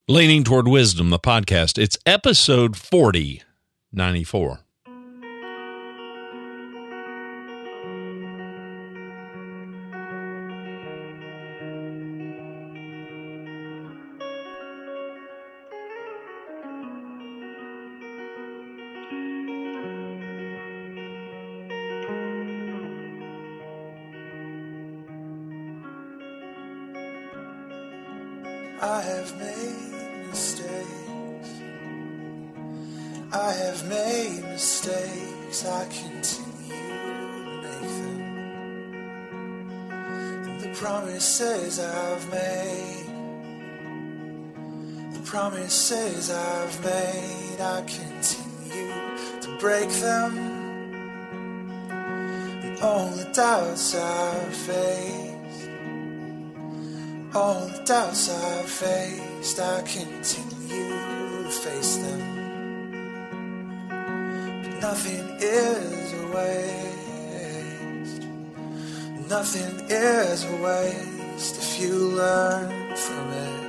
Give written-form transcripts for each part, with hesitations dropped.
Leaning Toward Wisdom, the podcast. It's episode 4094. I have made mistakes. I have made mistakes. I continue to make them. And the promises I've made, the promises I've made, I continue to break them. And all the doubts I've faced, all the doubts I've faced, I continue to face them. But nothing is a waste. Nothing is a waste if you learn from it.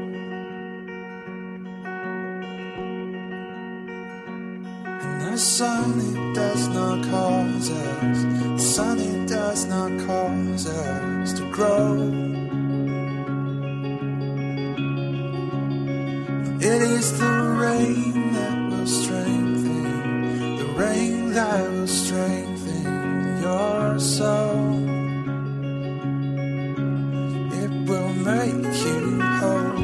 And the sun, it does not cause us, the sun, it does not cause us to grow. It is the rain that will strengthen, the rain that will strengthen your soul. It will make you whole.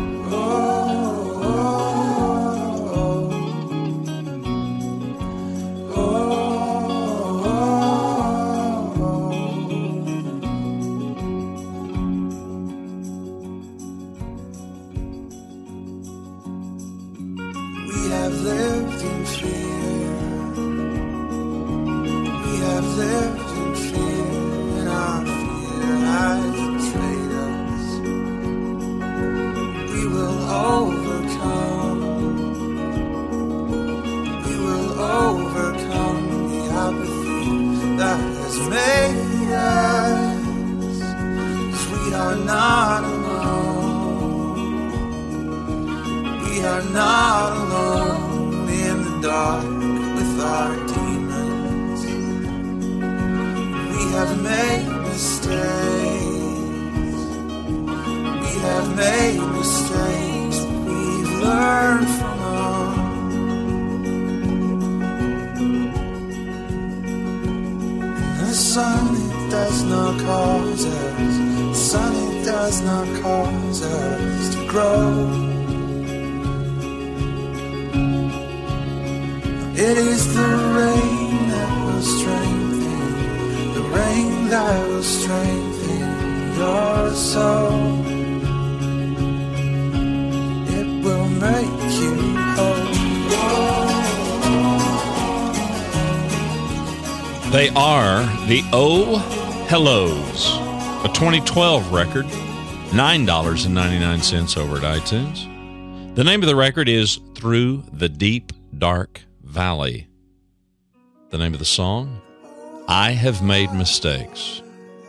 They are the Oh Hellos, a 2012 record, $9.99 over at iTunes. The name of the record is Through the Deep, Dark Valley. The name of the song, I Have Made Mistakes.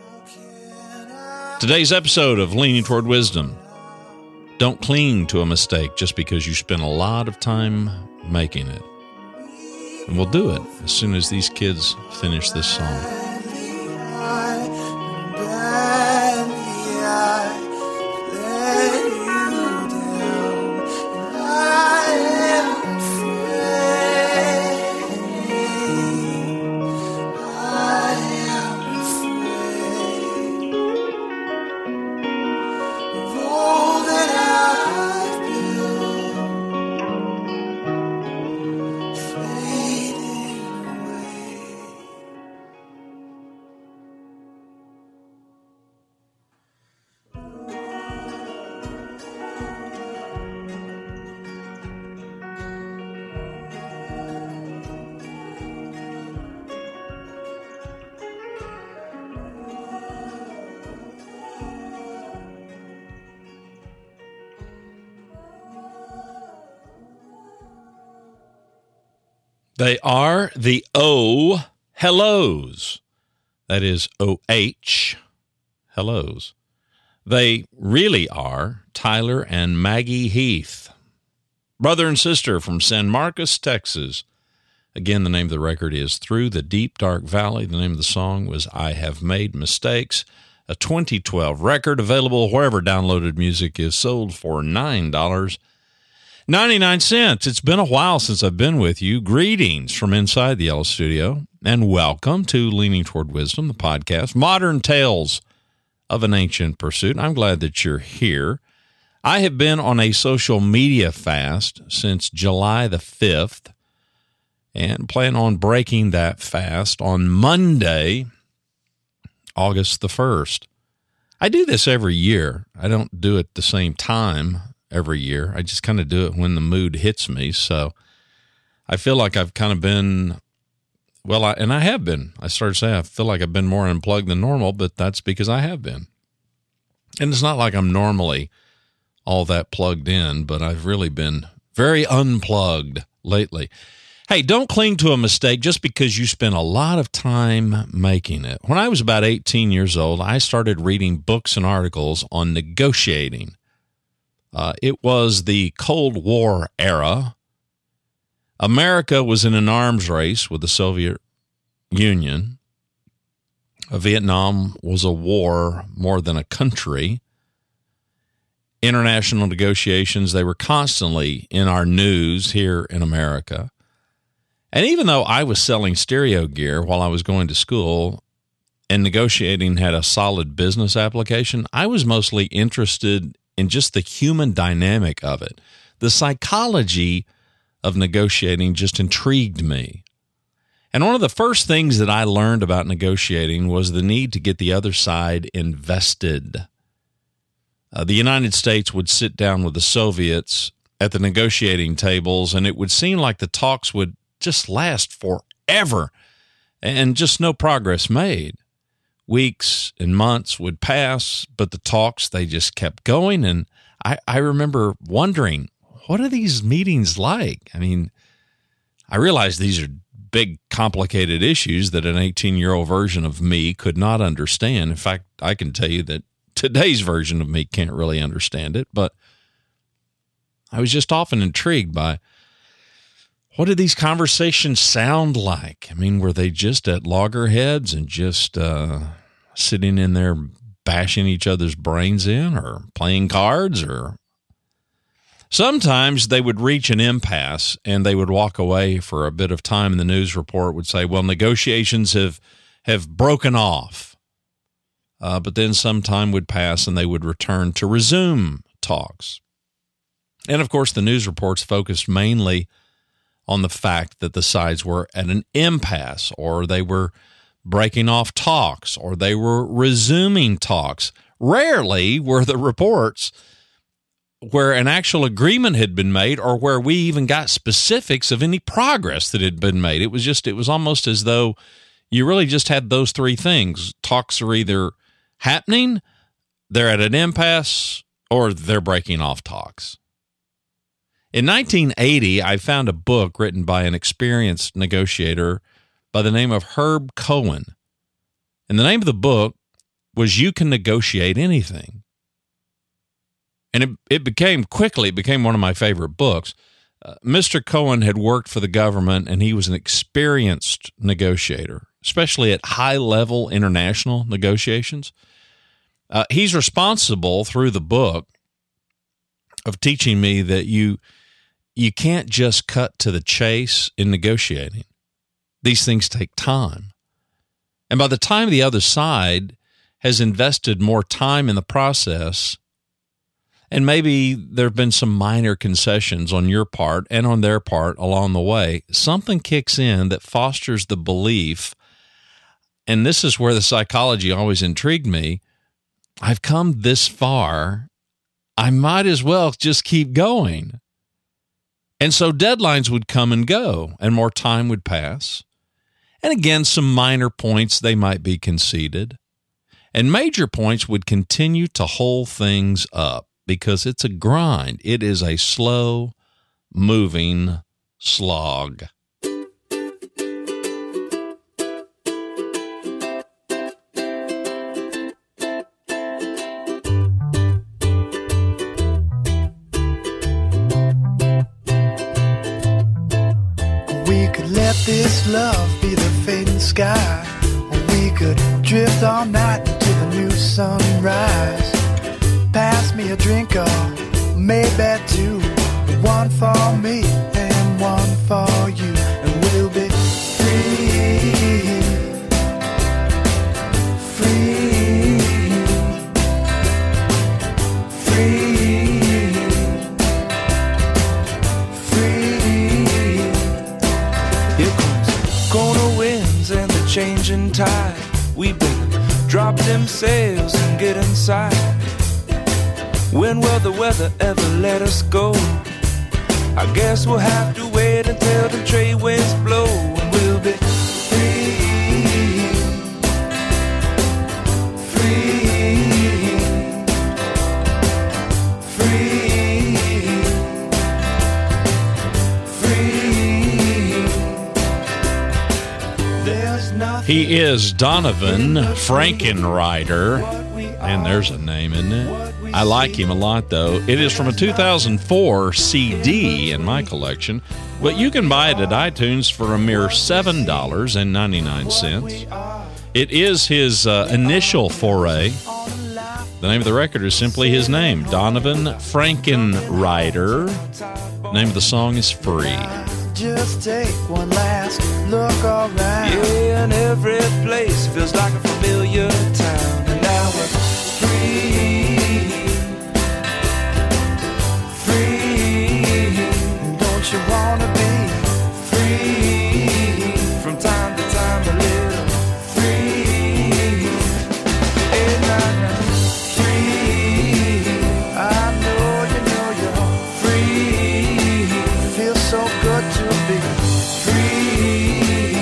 Today's episode of Leaning Toward Wisdom. Don't cling to a mistake just because you spent a lot of time making it. And we'll do it as soon as these kids finish this song. They are the Oh Hellos. That is O-H, hellos. They really are Tyler and Maggie Heath. brother and sister from San Marcos, Texas. Again, the name of the record is Through the Deep Dark Valley. The name of the song was I Have Made Mistakes, a 2012 record available wherever downloaded music is sold for $9.99. It's been a while since I've been with you. Greetings from inside the Yellow Studio, and welcome to Leaning Toward Wisdom, the podcast, Modern Tales of an Ancient Pursuit. I'm glad that you're here. I have been on a social media fast since July the 5th and plan on breaking that fast on Monday, August the 1st. I do this every year. I don't do it the same time every year. I just kind of do it when the mood hits me. So I feel like I've kind of been, I have been. I started saying I feel like I've been more unplugged than normal, but that's because I have been. And it's not like I'm normally all that plugged in, but I've really been very unplugged lately. Hey, don't cling to a mistake just because you spent a lot of time making it. When I was about 18 years old, I started reading books and articles on negotiating. It was the Cold War era. America was in an arms race with the Soviet Union. Vietnam was a war more than a country. International negotiations, they were constantly in our news here in America. And even though I was selling stereo gear while I was going to school and negotiating had a solid business application, I was mostly interested in just the human dynamic of it. The psychology of negotiating just intrigued me. And one of the first things that I learned about negotiating was the need to get the other side invested. The United States would sit down with the Soviets at the negotiating tables, and it would seem like the talks would just last forever and just no progress made. Weeks and months would pass, but the talks, they just kept going. And I remember wondering, what are these meetings like? I mean, I realized these are big, complicated issues that an 18-year-old version of me could not understand. In fact, I can tell you that today's version of me can't really understand it, but I was just often intrigued by what did these conversations sound like? I mean, were they just at loggerheads and just sitting in there bashing each other's brains in or playing cards? Or sometimes they would reach an impasse and they would walk away for a bit of time, and the news report would say, well, negotiations have broken off. But then some time would pass and they would return to resume talks. And, of course, the news reports focused mainly on the fact that the sides were at an impasse, or they were breaking off talks, or they were resuming talks. Rarely were the reports where an actual agreement had been made or where we even got specifics of any progress that had been made. It was almost as though you really just had those three things. Talks are either happening, they're at an impasse, or they're breaking off talks. In 1980, I found a book written by an experienced negotiator by the name of Herb Cohen. And the name of the book was You Can Negotiate Anything. And it became one of my favorite books. Mr. Cohen had worked for the government, and he was an experienced negotiator, especially at high-level international negotiations. He's responsible through the book of teaching me that you can't just cut to the chase in negotiating. These things take time. And by the time the other side has invested more time in the process, and maybe there have been some minor concessions on your part and on their part along the way, something kicks in that fosters the belief, and this is where the psychology always intrigued me, I've come this far, I might as well just keep going. And so deadlines would come and go, and more time would pass. And again, some minor points, they might be conceded. And major points would continue to hold things up because it's a grind. It is a slow-moving slog. Let this love be the fading sky. We could drift all night into the new sunrise. Pass me a drink or maybe two. One for me and one for you. And we'll be free. Free. Free. Free. Here comes corner winds and the changing tide. We better drop them sails and get inside. When will the weather ever let us go? I guess we'll have to wait until the trade winds blow. And we'll be free. Free. Free. Free. There's nothing. He is Donovan Frankenrider. And there's a name, isn't it? I like him a lot, though. It is from a 2004 CD in my collection, but you can buy it at iTunes for a mere $7.99. It is his initial foray. The name of the record is simply his name, Donovan Frankenrider. The name of the song is Free. Just take one last look around. Yeah, and every place feels like a familiar town. And now we're free. You wanna be free from time to time, a little free. Hey, nah, free. I know you're free. Feels so good to be free.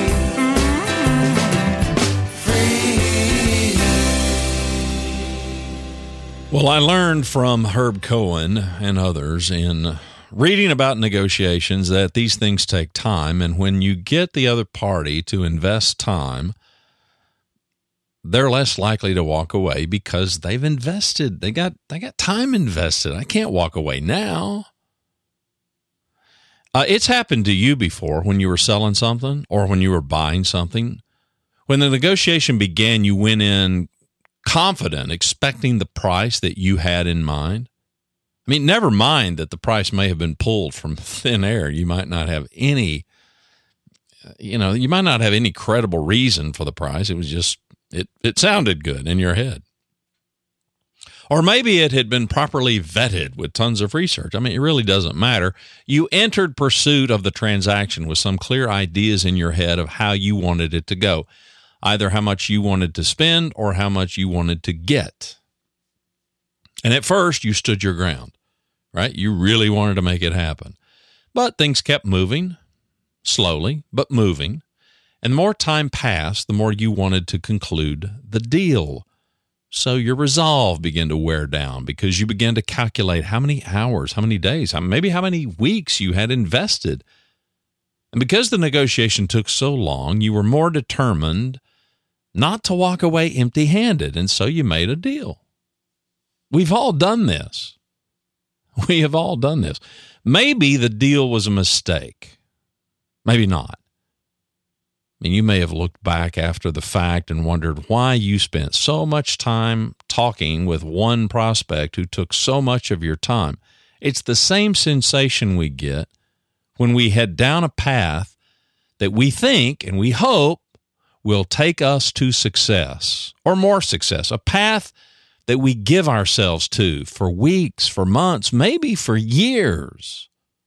Free. Well, I learned from Herb Cohen and others in reading about negotiations that these things take time, and when you get the other party to invest time, they're less likely to walk away because they've invested. They got time invested. I can't walk away now. It's happened to you before when you were selling something or when you were buying something. When the negotiation began, you went in confident, expecting the price that you had in mind. I mean, never mind that the price may have been pulled from thin air. You might not have any, you might not have any credible reason for the price. It was just, it sounded good in your head. Or maybe it had been properly vetted with tons of research. I mean, it really doesn't matter. You entered pursuit of the transaction with some clear ideas in your head of how you wanted it to go, either how much you wanted to spend or how much you wanted to get. And at first, you stood your ground, right? You really wanted to make it happen. But things kept moving, slowly, but moving. And the more time passed, the more you wanted to conclude the deal. So your resolve began to wear down because you began to calculate how many hours, how many days, maybe how many weeks you had invested. And because the negotiation took so long, you were more determined not to walk away empty-handed, and so you made a deal. We've all done this. We have all done this. Maybe the deal was a mistake. Maybe not. I mean, you may have looked back after the fact and wondered why you spent so much time talking with one prospect who took so much of your time. It's the same sensation we get when we head down a path that we think and we hope will take us to success or more success, a path that we give ourselves to for weeks, for months, maybe for years.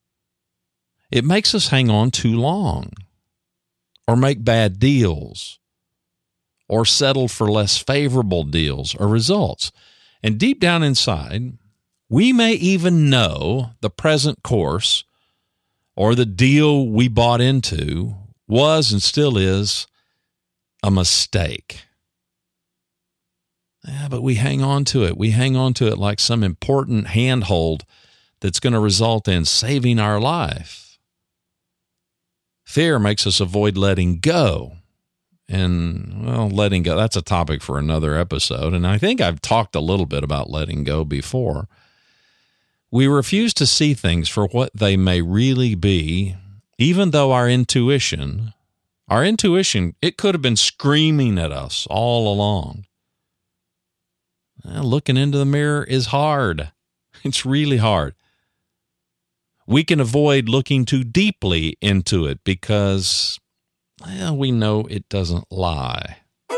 It makes us hang on too long, or make bad deals, or settle for less favorable deals or results. And deep down inside, we may even know the present course or the deal we bought into was and still is a mistake. Yeah, but we hang on to it. We hang on to it like some important handhold that's going to result in saving our life. Fear makes us avoid letting go. And, well, letting go, that's a topic for another episode. And I think I've talked a little bit about letting go before. We refuse to see things for what they may really be even though our intuition, it could have been screaming at us all along. Looking into the mirror is hard. It's really hard. We can avoid looking too deeply into it because, we know it doesn't lie.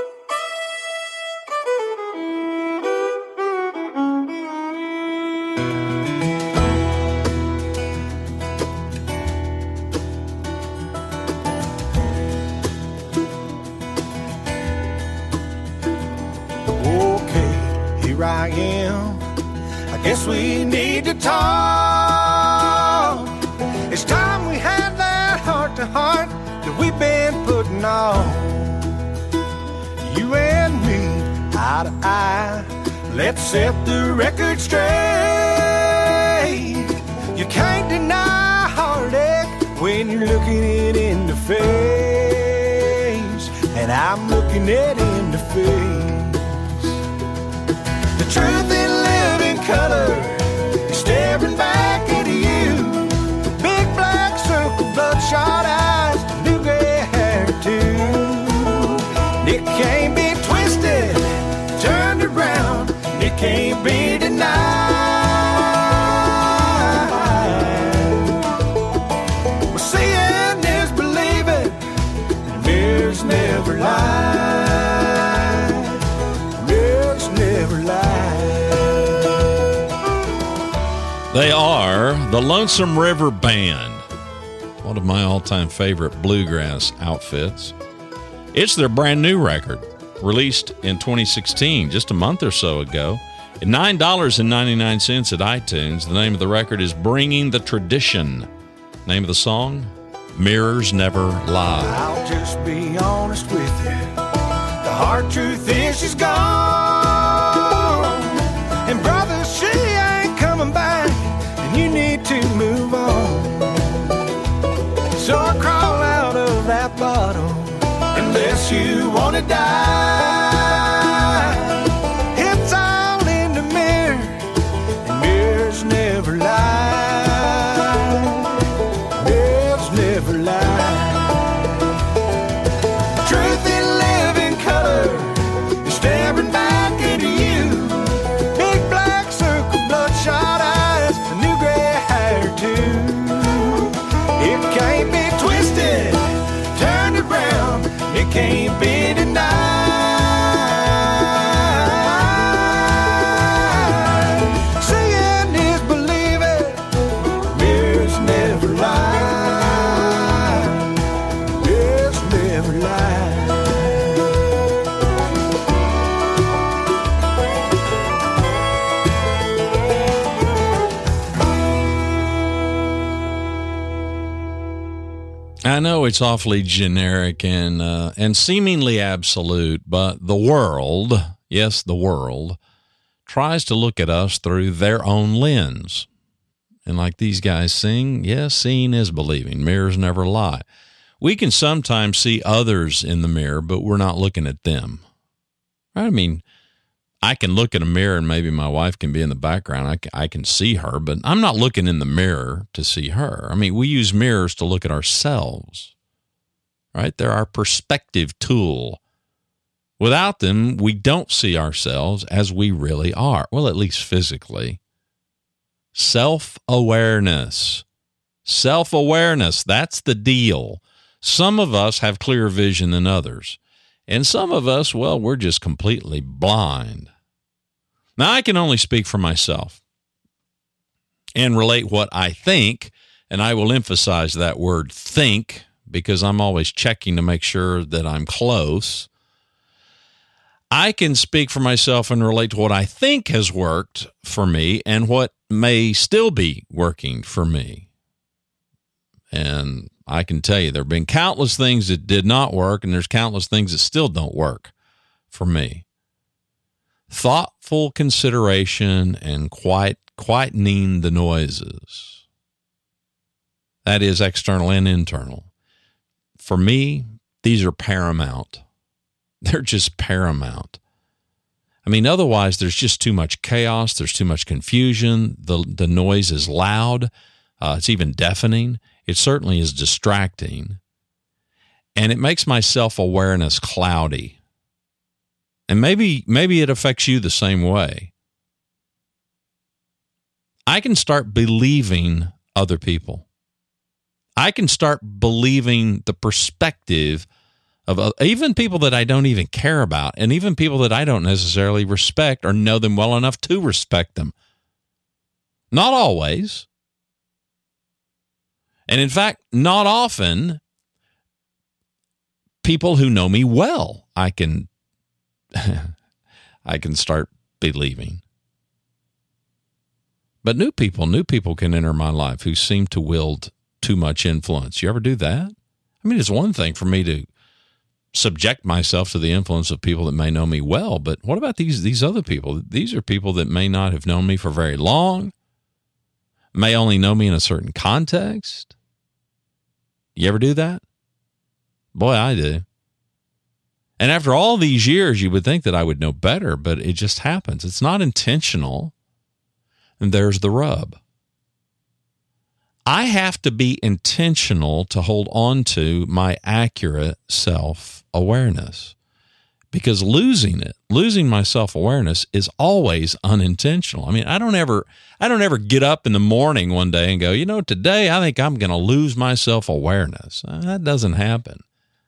Here I am. I guess we need to talk. It's time we had that heart-to-heart that we've been putting on. You and me, eye to eye. Let's set the record straight. You can't deny heartache when you're looking it in the face. And I'm looking it in the face. The truth in living color is staring back at you. Big black circle, bloodshot eyes, new gray hair too. It can't be twisted, turned around. It can't be denied. Well, seeing is believing, and mirrors never lie. They are the Lonesome River Band, one of my all-time favorite bluegrass outfits. It's their brand new record, released in 2016, just a month or so ago, at $9.99 at iTunes. The name of the record is Bringing the Tradition. Name of the song, Mirrors Never Lie. I'll just be honest with you. The hard truth is she's gone. And brother, she ain't coming back. You need to move on. So I crawl out of that bottle unless you want to die. It's all in the mirror, and mirrors never lie. Mirrors never lie. Truth in living color is staring back at you. Big black circle, bloodshot eyes. It can't be twisted, turned around. It can't be denied. Seeing is believing. Mirrors never lie. Mirrors never lie. I know it's awfully generic and seemingly absolute, but the world, yes, the world, tries to look at us through their own lens. And like these guys sing, yes, seeing is believing. Mirrors never lie. We can sometimes see others in the mirror, but we're not looking at them. I mean, I can look at a mirror and maybe my wife can be in the background. I can see her, but I'm not looking in the mirror to see her. I mean, we use mirrors to look at ourselves, right? They're our perspective tool. Without them, we don't see ourselves as we really are. Well, at least physically. Self-awareness. Self-awareness, that's the deal. Some of us have clearer vision than others. And some of us, well, we're just completely blind. Now, I can only speak for myself and relate what I think, and I will emphasize that word think because I'm always checking to make sure that I'm close. I can speak for myself and relate to what I think has worked for me and what may still be working for me. And I can tell you there have been countless things that did not work, and there's countless things that still don't work for me. Thoughtful consideration and quietening the noises. That is external and internal. For me, these are paramount. They're just paramount. I mean, otherwise, there's just too much chaos. There's too much confusion. The noise is loud. It's even deafening. It certainly is distracting. And it makes my self-awareness cloudy. And maybe it affects you the same way. I can start believing other people. I can start believing the perspective of even people that I don't even care about, and even people that I don't necessarily respect or know them well enough to respect them. Not always. And in fact, not often, people who know me well, I can start believing. But new people can enter my life who seem to wield too much influence. You ever do that? I mean, it's one thing for me to subject myself to the influence of people that may know me well, but what about these other people? These are people that may not have known me for very long, may only know me in a certain context. You ever do that? Boy, I do. And after all these years, you would think that I would know better, but it just happens. It's not intentional. And there's the rub. I have to be intentional to hold on to my accurate self-awareness, because losing my self-awareness is always unintentional. I mean, I don't ever get up in the morning one day and go, today I think I'm going to lose my self-awareness. That doesn't happen.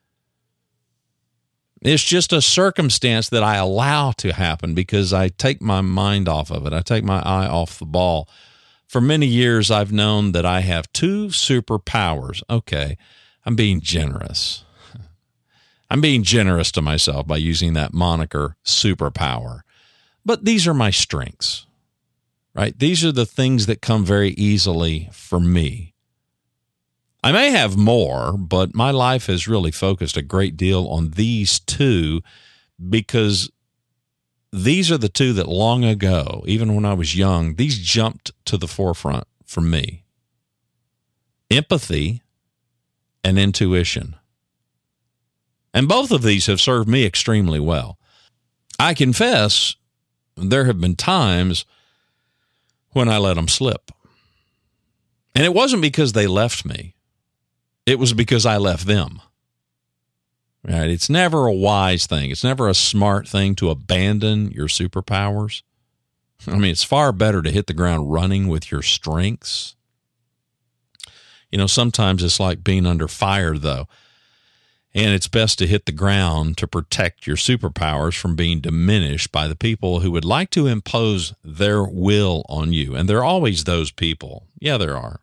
It's just a circumstance that I allow to happen because I take my mind off of it. I take my eye off the ball. For many years, I've known that I have two superpowers. Okay, I'm being generous. I'm being generous to myself by using that moniker, superpower. But these are my strengths, right? These are the things that come very easily for me. I may have more, but my life has really focused a great deal on these two because these are the two that long ago, even when I was young, these jumped to the forefront for me. Empathy and intuition. And both of these have served me extremely well. I confess, there have been times when I let them slip. And it wasn't because they left me. It was because I left them. Right? It's never a wise thing. It's never a smart thing to abandon your superpowers. I mean, it's far better to hit the ground running with your strengths. Sometimes it's like being under fire, though. And it's best to hit the ground to protect your superpowers from being diminished by the people who would like to impose their will on you. And there are always those people. Yeah, there are.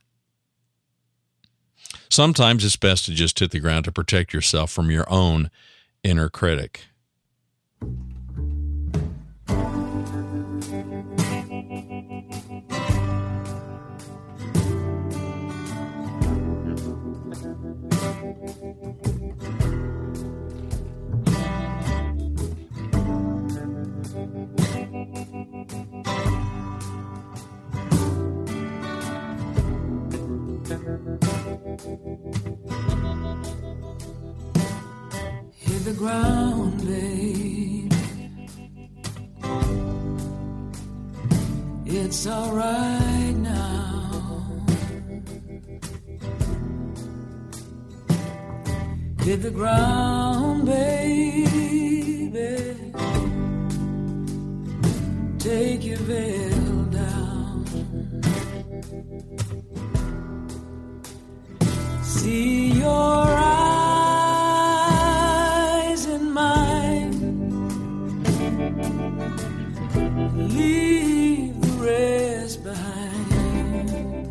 Sometimes it's best to just hit the ground to protect yourself from your own inner critic. Hit the ground, babe. It's all right now. Hit the ground, baby. Take your veil down. See your eyes in mine. Leave the rest behind.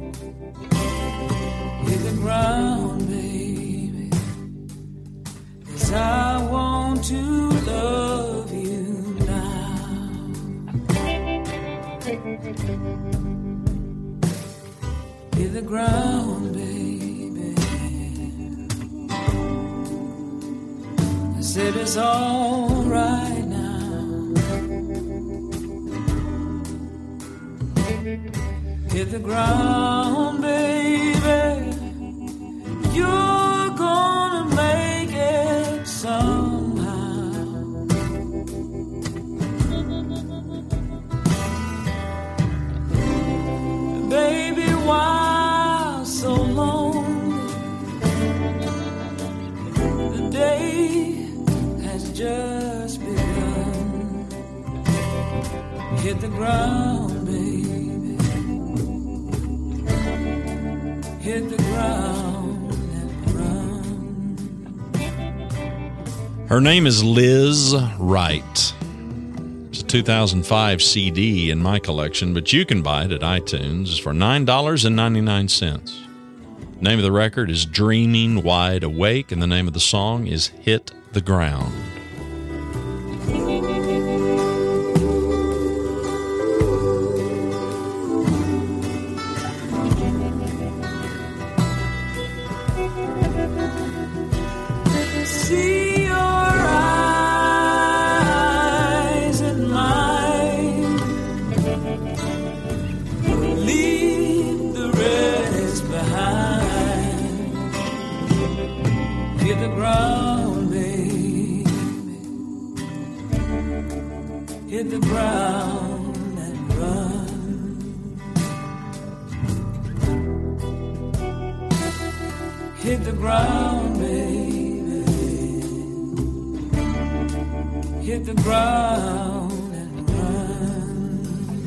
Hit the ground, baby, 'cause I want to love you now. Hit the ground, baby. I said it's all right now. Hit the ground, baby. You're gonna make it somehow. Baby, why just begun. Hit the ground, baby. Hit the ground and run. Her name is Liz Wright. It's a 2005 CD in my collection, but you can buy it at iTunes for $9.99. The name of the record is Dreaming Wide Awake, and the name of the song is Hit the Ground. See your eyes and mine. Leave the rest behind. Hit the ground, baby. Hit the ground and run. Hit the ground, baby. Hit the ground and run.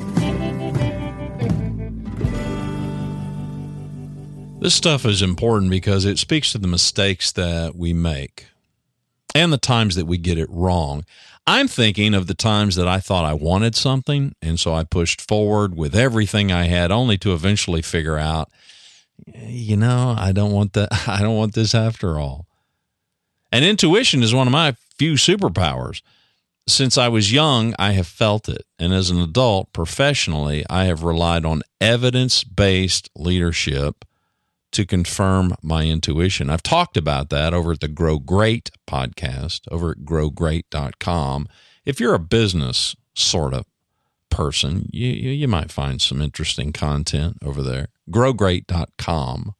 This stuff is important because it speaks to the mistakes that we make and the times that we get it wrong. I'm thinking of the times that I thought I wanted something, and so I pushed forward with everything I had, only to eventually figure out, I don't want that. I don't want this after all. And intuition is one of my few superpowers. Since I was young, I have felt it. And as an adult, professionally, I have relied on evidence-based leadership to confirm my intuition. I've talked about that over at the Grow Great podcast, over at growgreat.com. If you're a business sort of person, you might find some interesting content over there. growgreat.com.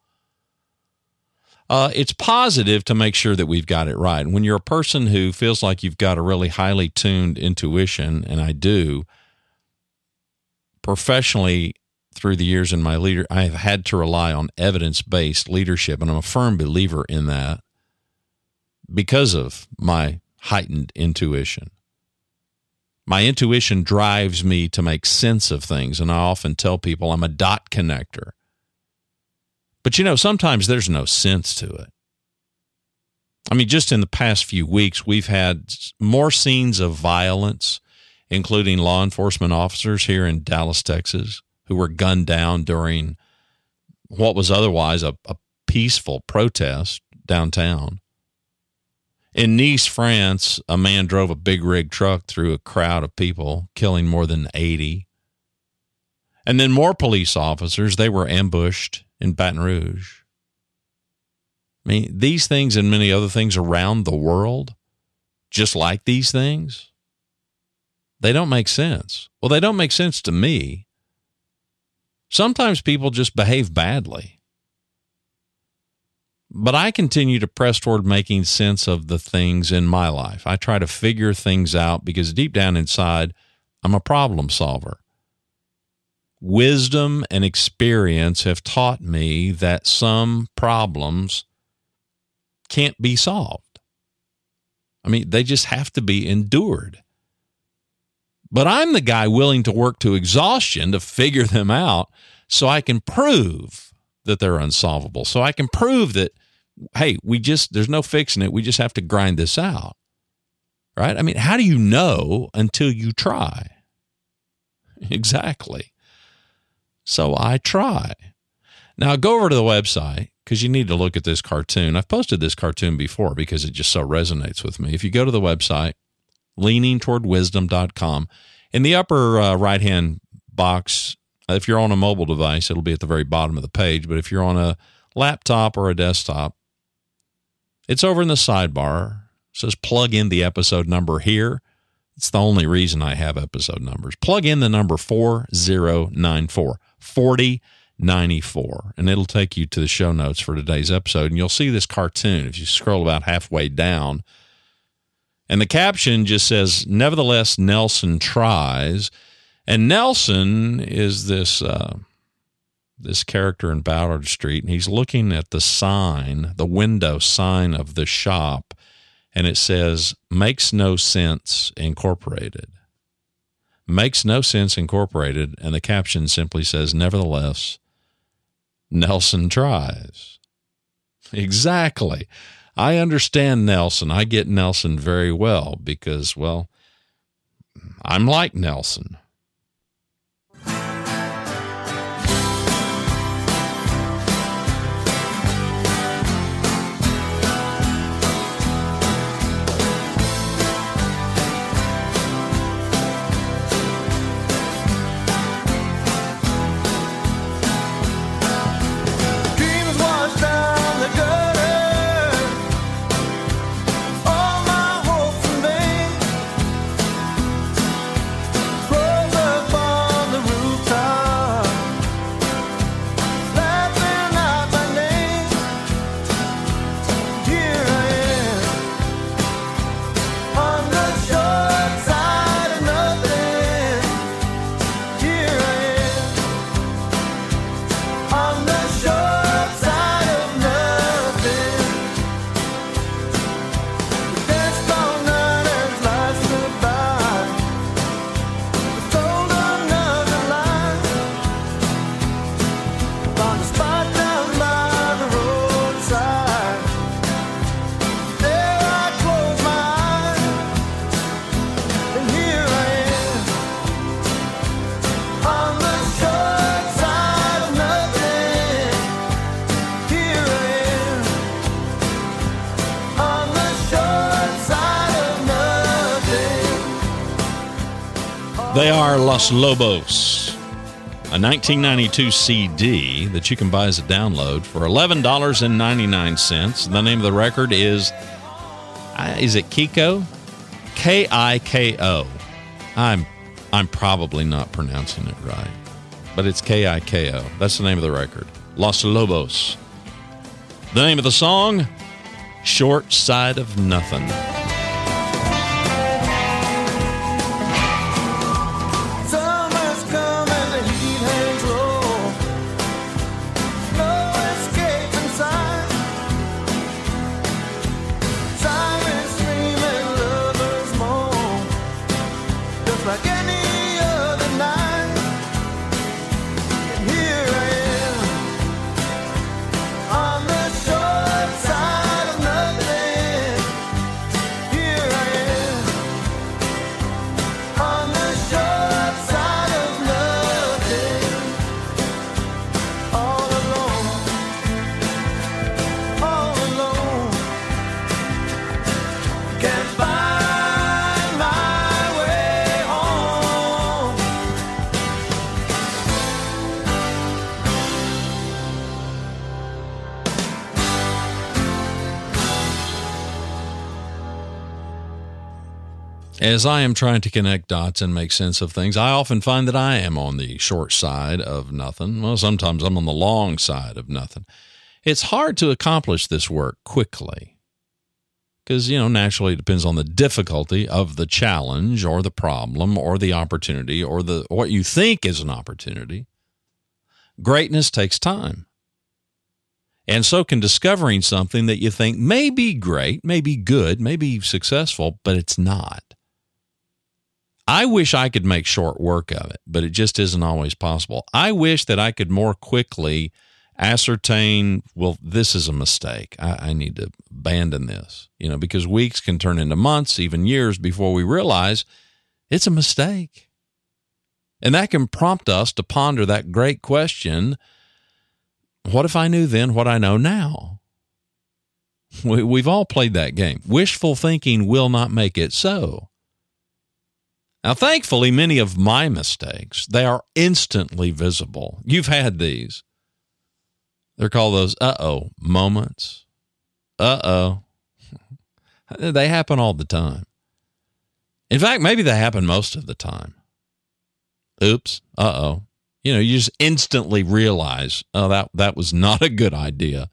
It's positive to make sure that we've got it right. When you're a person who feels like you've got a really highly tuned intuition, and I do, professionally through the years in my I have had to rely on evidence-based leadership, and I'm a firm believer in that because of my heightened intuition. My intuition drives me to make sense of things, and I often tell people I'm a dot connector. But, sometimes there's no sense to it. I mean, just in the past few weeks, we've had more scenes of violence, including law enforcement officers here in Dallas, Texas, who were gunned down during what was otherwise a peaceful protest downtown. In Nice, France, a man drove a big rig truck through a crowd of people, killing more than 80. And then more police officers, they were ambushed in Baton Rouge. I mean, these things and many other things around the world, just like these things, they don't make sense. Well, they don't make sense to me. Sometimes people just behave badly. But I continue to press toward making sense of the things in my life. I try to figure things out because deep down inside, I'm a problem solver. Wisdom and experience have taught me that some problems can't be solved. I mean, they just have to be endured. But I'm the guy willing to work to exhaustion to figure them out so I can prove that they're unsolvable. So I can prove that, hey, there's no fixing it. We just have to grind this out. Right? I mean, how do you know until you try? Exactly. So I try. Now go over to the website because you need to look at this cartoon. I've posted this cartoon before because it just so resonates with me. If you go to the website, leaningtowardwisdom.com, in the upper right-hand box, if you're on a mobile device, it'll be at the very bottom of the page. But if you're on a laptop or a desktop, it's over in the sidebar. It says plug in the episode number here. It's the only reason I have episode numbers. Plug in the number 4094, 4094, and it'll take you to the show notes for today's episode. And you'll see this cartoon if you scroll about halfway down. And the caption just says, "Nevertheless, Nelson tries." And Nelson is this character in Ballard Street, and he's looking at the sign, the window sign of the shop, and it says, Makes No Sense Incorporated. Makes No Sense Incorporated, and the caption simply says, nevertheless, Nelson tries. Exactly. I understand Nelson. I get Nelson very well because, well, I'm like Nelson. They are Los Lobos, a 1992 CD that you can buy as a download for $11.99. The name of the record is it Kiko? K-I-K-O. I'm probably not pronouncing it right, but it's K-I-K-O. That's the name of the record. Los Lobos. The name of the song, Short Side of Nothing. As I am trying to connect dots and make sense of things, I often find that I am on the short side of nothing. Well, sometimes I'm on the long side of nothing. It's hard to accomplish this work quickly because, naturally it depends on the difficulty of the challenge or the problem or the opportunity or what you think is an opportunity. Greatness takes time. And so can discovering something that you think may be great, may be good, may be successful, but it's not. I wish I could make short work of it, but it just isn't always possible. I wish that I could more quickly ascertain, well, this is a mistake. I need to abandon this, because weeks can turn into months, even years before we realize it's a mistake. And that can prompt us to ponder that great question, what if I knew then what I know now? We've all played that game. Wishful thinking will not make it so. Now, thankfully, many of my mistakes, they are instantly visible. You've had these. They're called those uh-oh moments. Uh-oh. They happen all the time. In fact, maybe they happen most of the time. Oops, uh-oh. You just instantly realize, oh, that was not a good idea.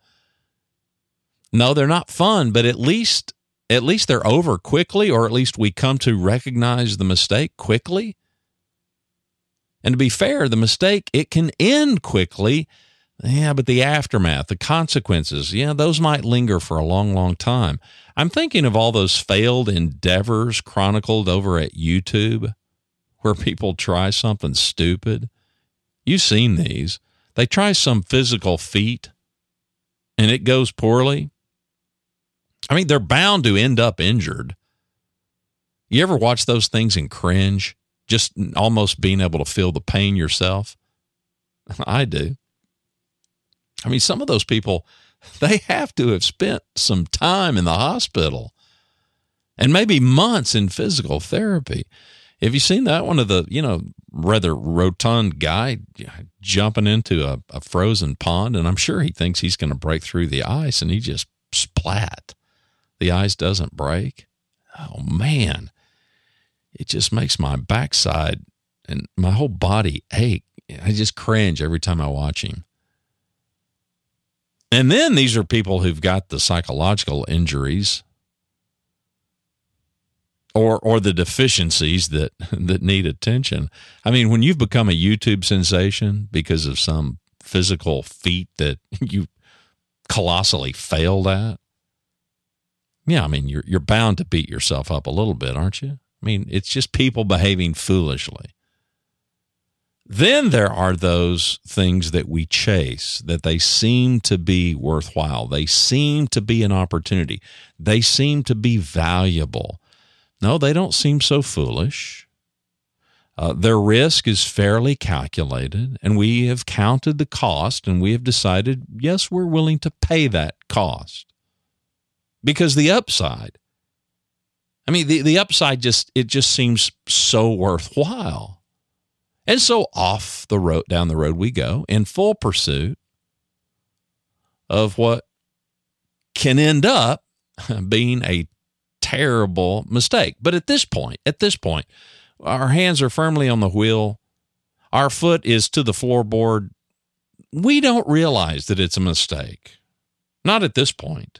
No, they're not fun, but at least they're over quickly, or at least we come to recognize the mistake quickly. And to be fair, the mistake, it can end quickly, Yeah, but the aftermath, the consequences, those might linger for a long, long time. I'm thinking of all those failed endeavors chronicled over at YouTube where people try something stupid. You've seen these. They try some physical feat and it goes poorly. I mean, they're bound to end up injured. You ever watch those things and cringe, just almost being able to feel the pain yourself? I do. I mean, some of those people, they have to have spent some time in the hospital and maybe months in physical therapy. Have you seen that one of the, rather rotund guy jumping into a frozen pond? And I'm sure he thinks he's going to break through the ice and he just splat. The ice doesn't break. Oh, man. It just makes my backside and my whole body ache. I just cringe every time I watch him. And then these are people who've got the psychological injuries or the deficiencies that need attention. I mean, when you've become a YouTube sensation because of some physical feat that you colossally failed at, I mean, you're bound to beat yourself up a little bit, aren't you? I mean, it's just people behaving foolishly. Then there are those things that we chase, that they seem to be worthwhile. They seem to be an opportunity. They seem to be valuable. No, they don't seem so foolish. Their risk is fairly calculated, and we have counted the cost, and we have decided, yes, we're willing to pay that cost. Because the upside, the upside just seems so worthwhile. And so down the road we go in full pursuit of what can end up being a terrible mistake. But at this point, our hands are firmly on the wheel. Our foot is to the floorboard. We don't realize that it's a mistake. Not at this point.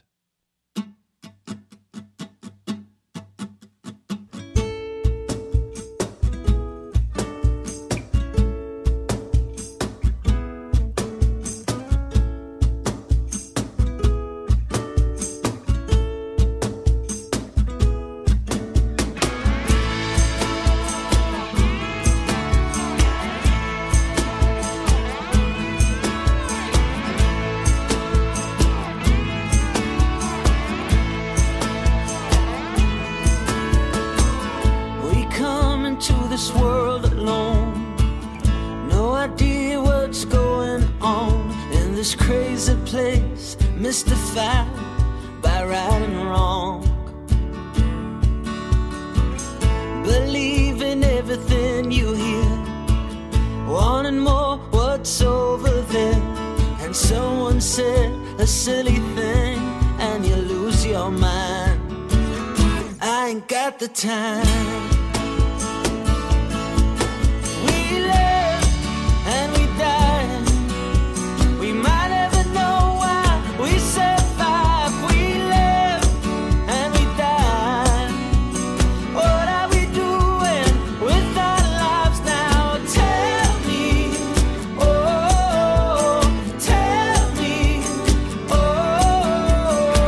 Mystified by right and wrong, believing everything you hear, wanting more what's over there, and someone said a silly thing and you lose your mind. I ain't got the time. We live and we die. We might never know why we survive. We live and we die. What are we doing with our lives now? Tell me, oh, tell me, oh.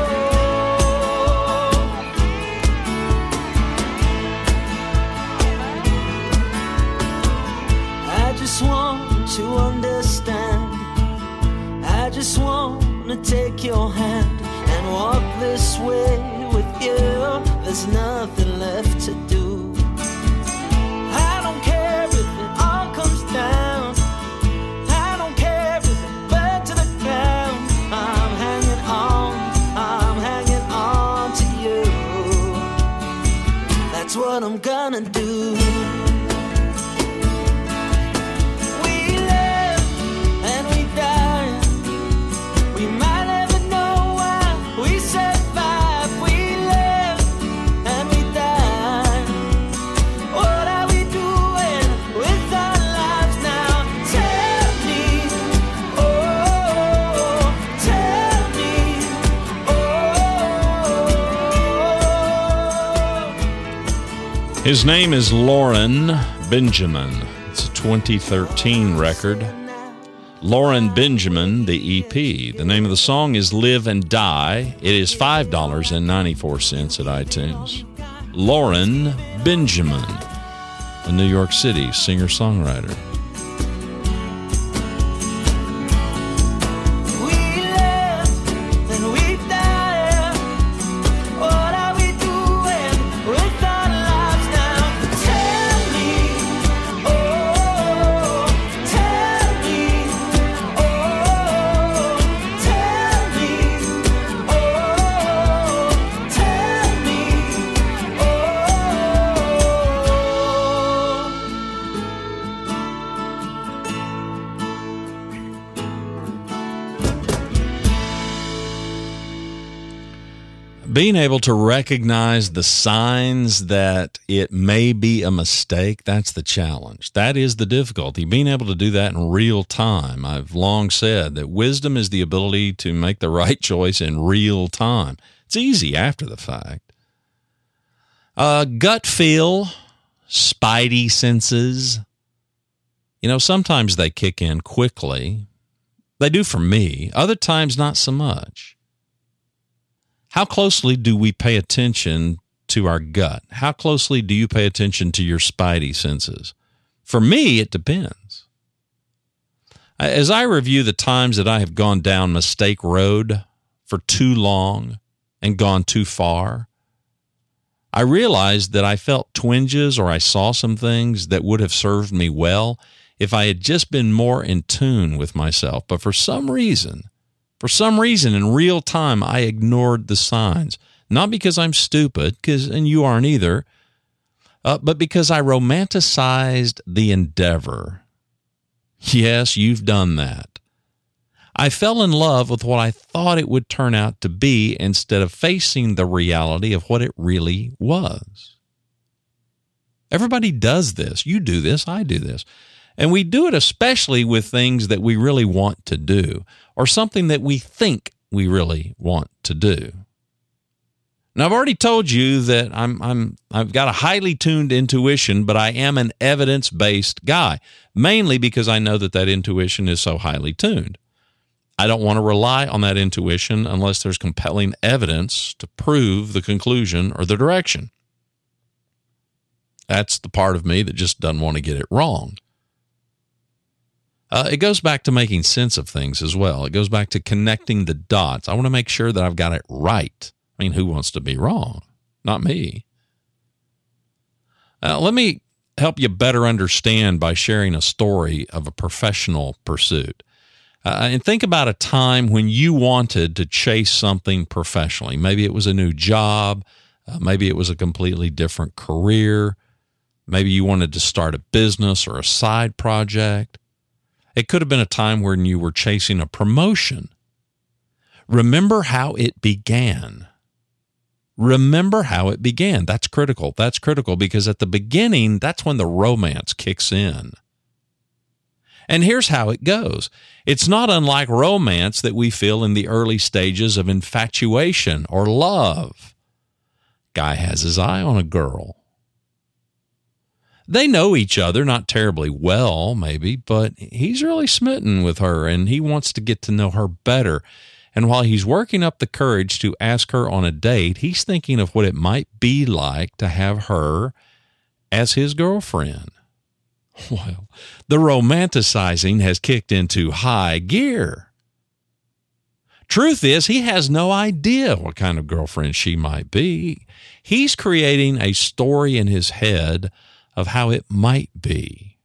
I just want to understand. I just want to take your hand and walk this way with you. There's nothing left to do. I don't care if it all comes down. I don't care if it burns to the ground. I'm hanging on to you. That's what I'm gonna do. His name is Loren Benjamin. It's a 2013 record. Lauren Benjamin, the EP. The name of the song is Live and Die. It is $5.94 at iTunes. Lauren Benjamin, a New York City singer-songwriter. Being able to recognize the signs that it may be a mistake, that's the challenge. That is the difficulty, being able to do that in real time. I've long said that wisdom is the ability to make the right choice in real time. It's easy after the fact. Gut feel, spidey senses, sometimes they kick in quickly. They do for me. Other times, not so much. How closely do we pay attention to our gut? How closely do you pay attention to your spidey senses? For me, it depends. As I review the times that I have gone down mistake road for too long and gone too far, I realized that I felt twinges or I saw some things that would have served me well if I had just been more in tune with myself. But for some reason, in real time, I ignored the signs. Not because I'm stupid, and you aren't either, but because I romanticized the endeavor. Yes, you've done that. I fell in love with what I thought it would turn out to be instead of facing the reality of what it really was. Everybody does this. You do this. I do this. And we do it especially with things that we really want to do or something that we think we really want to do. Now, I've already told you that I've got a highly tuned intuition, but I am an evidence-based guy, mainly because I know that intuition is so highly tuned. I don't want to rely on that intuition unless there's compelling evidence to prove the conclusion or the direction. That's the part of me that just doesn't want to get it wrong. It goes back to making sense of things as well. It goes back to connecting the dots. I want to make sure that I've got it right. I mean, who wants to be wrong? Not me. Let me help you better understand by sharing a story of a professional pursuit. And think about a time when you wanted to chase something professionally. Maybe it was a new job. Maybe it was a completely different career. Maybe you wanted to start a business or a side project. It could have been a time when you were chasing a promotion. Remember how it began. Remember how it began. That's critical. That's critical because at the beginning, that's when the romance kicks in. And here's how it goes. It's not unlike romance that we feel in the early stages of infatuation or love. Guy has his eye on a girl. They know each other, not terribly well, maybe, but he's really smitten with her and he wants to get to know her better. And while he's working up the courage to ask her on a date, he's thinking of what it might be like to have her as his girlfriend. Well, the romanticizing has kicked into high gear. Truth is, he has no idea what kind of girlfriend she might be. He's creating a story in his head of how it might be.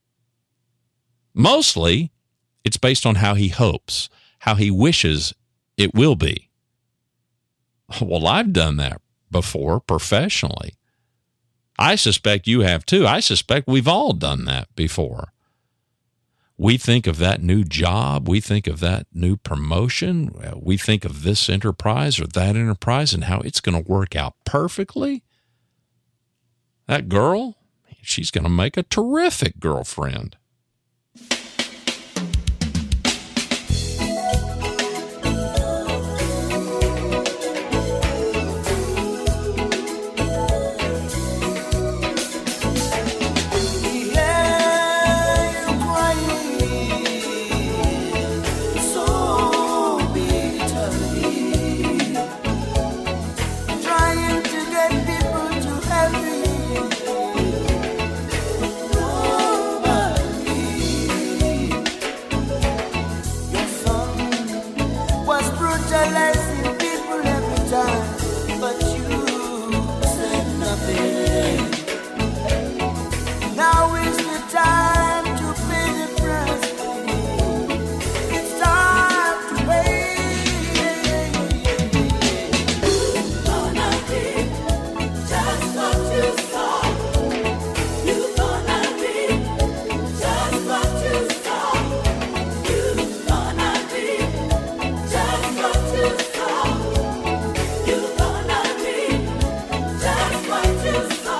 Mostly, it's based on how he hopes, how he wishes it will be. Well, I've done that before professionally. I suspect you have too. I suspect we've all done that before. We think of that new job. We think of that new promotion. We think of this enterprise or that enterprise and how it's going to work out perfectly. That girl, she's going to make a terrific girlfriend. brutalizing people every time, but you said nothing. Now is the time to pay the price. It's time to pay. You're gonna be just what you saw. You're gonna be just what you saw. You're gonna be just what you saw. You're gonna be just what you saw.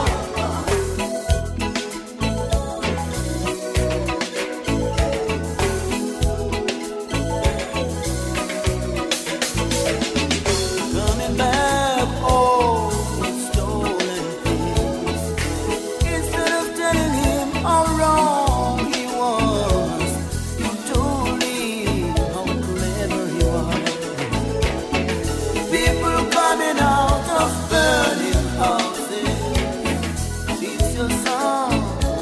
Coming back all with stolen things. Instead of telling him how wrong he was, you told him how clever he was. People coming out of burning houses. It's your song.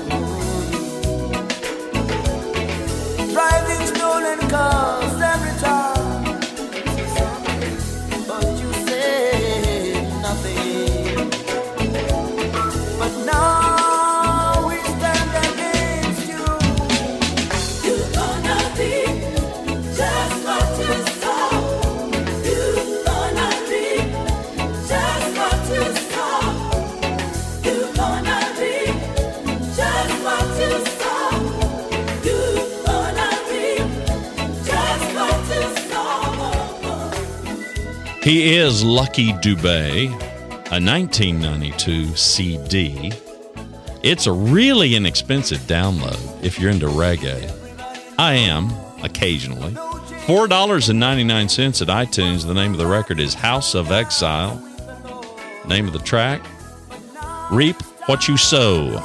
Driving stolen cars every time. But you said nothing. But now we stand against you. You're gonna be just what you saw. You're gonna be just what you saw. You're gonna be just what you saw. You're gonna be just what you saw. He is Lucky Dubé, a 1992 CD. It's a really inexpensive download if you're into reggae. I am, occasionally. $4.99 at iTunes. The name of the record is House of Exile. Name of the track, Reap What You Sow.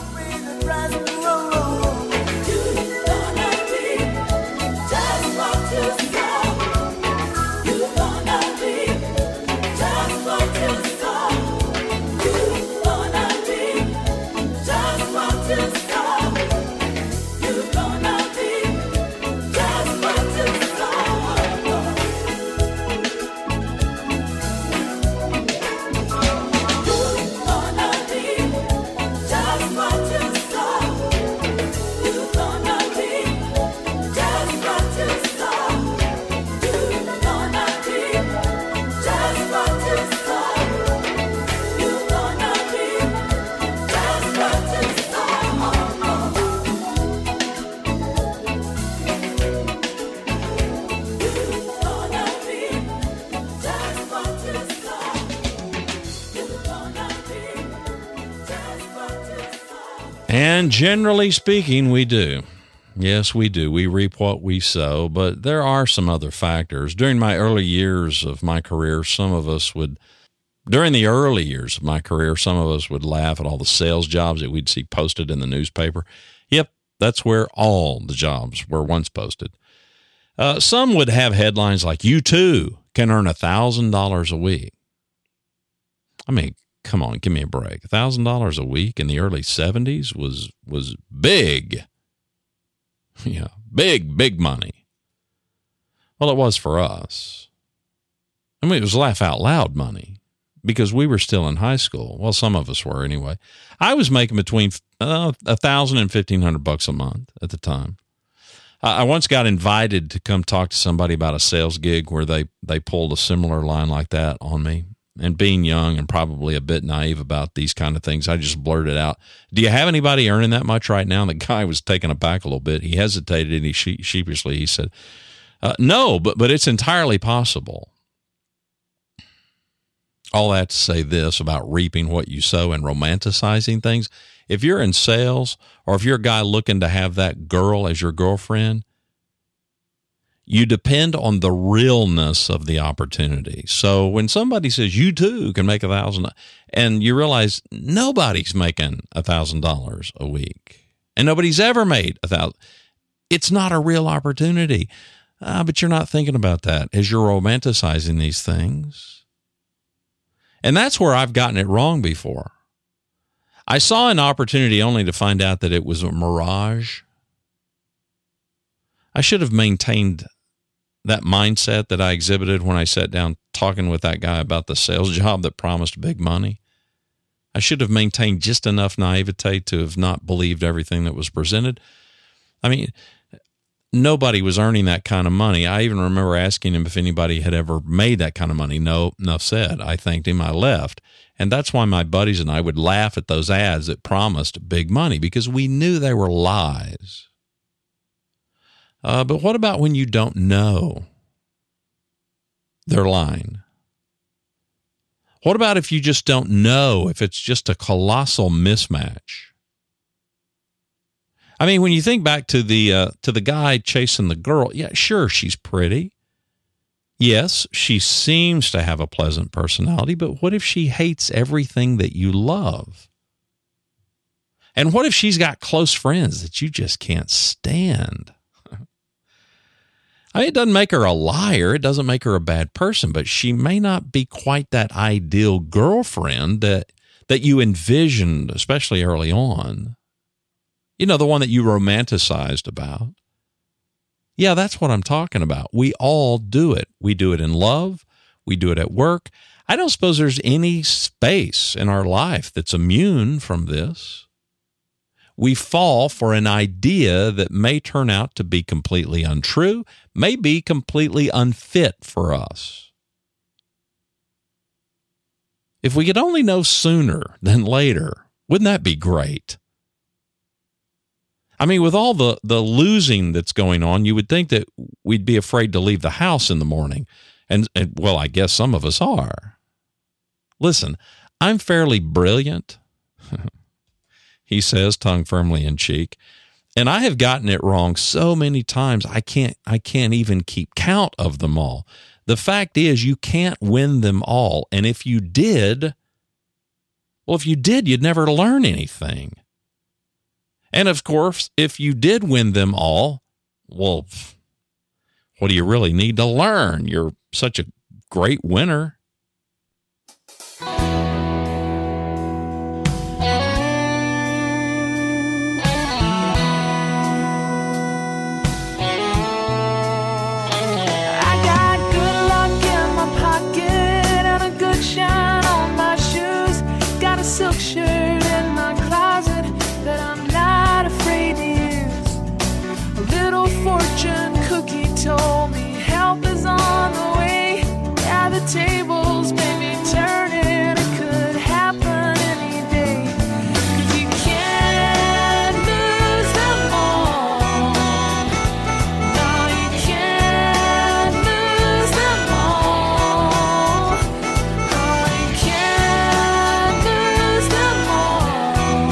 And generally speaking, we do. Yes, we do. We reap what we sow, but there are some other factors. During the early years of my career, some of us would laugh at all the sales jobs that we'd see posted in the newspaper. Yep, that's where all the jobs were once posted. Some would have headlines like, "You too can earn $1,000 a week." I mean, come on, give me a break. $1,000 a week in the early 70s was big. Yeah, big money. Well, it was for us. I mean, it was laugh out loud money because we were still in high school. Well, some of us were anyway. I was making between $1,000 and $1,500 a month at the time. I once got invited to come talk to somebody about a sales gig where they pulled a similar line like that on me. And being young and probably a bit naive about these kind of things, I just blurted out, "Do you have anybody earning that much right now?" And the guy was taken aback a little bit. He hesitated and he sheepishly he said, "No, but it's entirely possible." All that to say this about reaping what you sow and romanticizing things. If you're in sales or if you're a guy looking to have that girl as your girlfriend, you depend on the realness of the opportunity. So when somebody says you too can make $1,000, and you realize nobody's making $1,000 a week, and nobody's ever made $1,000, it's not a real opportunity. But you're not thinking about that as you're romanticizing these things. And that's where I've gotten it wrong before. I saw an opportunity only to find out that it was a mirage. I should have maintained that mindset that I exhibited when I sat down talking with that guy about the sales job that promised big money. I should have maintained just enough naivete to have not believed everything that was presented. I mean, nobody was earning that kind of money. I even remember asking him if anybody had ever made that kind of money. No, enough said. I thanked him. I left. And that's why my buddies and I would laugh at those ads that promised big money, because we knew they were lies. But what about when you don't know they're lying? What about if you just don't know, if it's just a colossal mismatch? I mean, when you think back to the guy chasing the girl, yeah, sure, she's pretty. Yes, she seems to have a pleasant personality, but what if she hates everything that you love? And what if she's got close friends that you just can't stand? I mean, it doesn't make her a liar. It doesn't make her a bad person, but she may not be quite that ideal girlfriend that you envisioned, especially early on. You know, the one that you romanticized about. Yeah, that's what I'm talking about. We all do it. We do it in love. We do it at work. I don't suppose there's any space in our life that's immune from this. We fall for an idea that may turn out to be completely untrue, may be completely unfit for us. If we could only know sooner than later, wouldn't that be great? I mean, with all the losing that's going on, you would think that we'd be afraid to leave the house in the morning. And well, I guess some of us are. Listen, I'm fairly brilliant, he says, tongue firmly in cheek, and I have gotten it wrong so many times I can't even keep count of them all. The fact is, you can't win them all, and if you did, you'd never learn anything. And of course, if you did win them all, well, what do you really need to learn? You're such a great winner. Silk shirt in my closet that I'm not afraid to use. A little fortune cookie told me help is on the way. Yeah, the tables may be turning. It could happen any day. 'Cause you can't lose them all. No, you can't lose them all. Oh, you can't lose them all.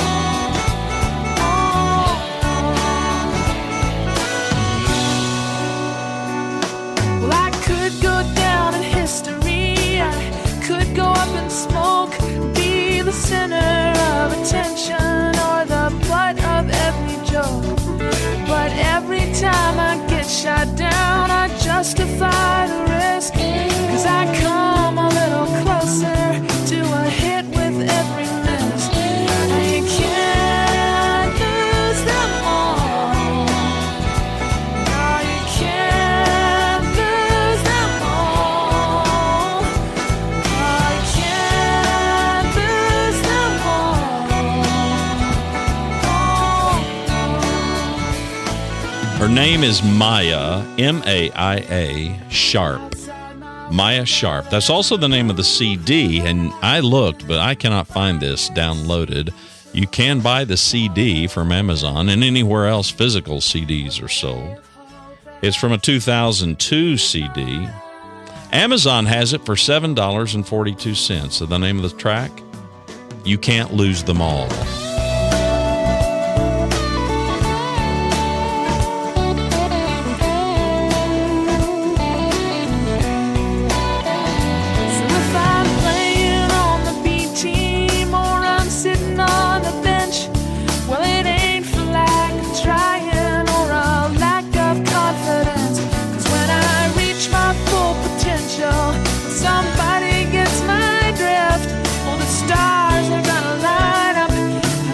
Well, I could go down in history. I could go up in smoke, be the center of attention or the butt of every joke. But every time I get shot down, I justify the risk. 'Cause I come a little closer to a hit with every miss. You can't lose them all. No, you can't lose them all. No, you can't lose them all. Her name is Maya, M-A-I-A, Sharp. Maya Sharp. That's also the name of the CD, and I looked, but I cannot find this downloaded. You can buy the CD from Amazon and anywhere else physical CDs are sold. It's from a 2002 CD. Amazon has it for $7.42. So the name of the track, You Can't Lose Them All. So if I'm playing on the B team or I'm sitting on the bench, well, it ain't for lack of trying or a lack of confidence. 'Cause when I reach my full potential, somebody gets my drift. Well, the stars are gonna light up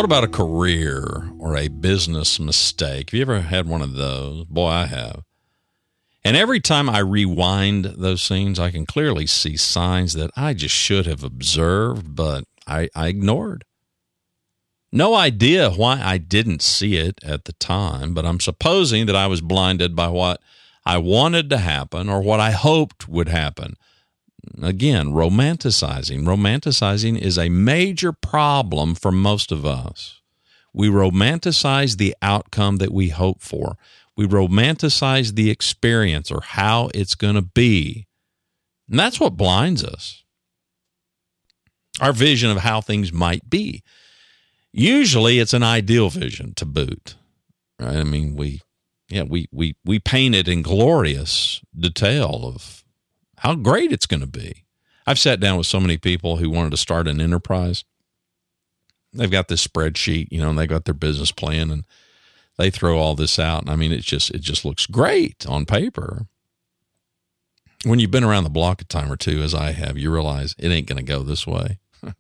What about a career or a business mistake? Have you ever had one of those? Boy, I have. And every time I rewind those scenes, I can clearly see signs that I just should have observed, but I ignored. No idea why I didn't see it at the time, but I'm supposing that I was blinded by what I wanted to happen or what I hoped would happen. Again, romanticizing. Romanticizing is a major problem for most of us. We romanticize the outcome that we hope for. We romanticize the experience or how it's going to be. And that's what blinds us. Our vision of how things might be. Usually it's an ideal vision to boot, right? I mean, we paint it in glorious detail of how great it's going to be. I've sat down with so many people who wanted to start an enterprise. They've got this spreadsheet, and they got their business plan and they throw all this out. And I mean, it just looks great on paper. When you've been around the block a time or two, as I have, you realize it ain't going to go this way.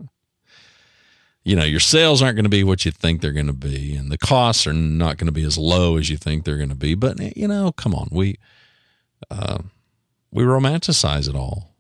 Your sales aren't going to be what you think they're going to be, and the costs are not going to be as low as you think they're going to be. But, come on, we romanticize it all.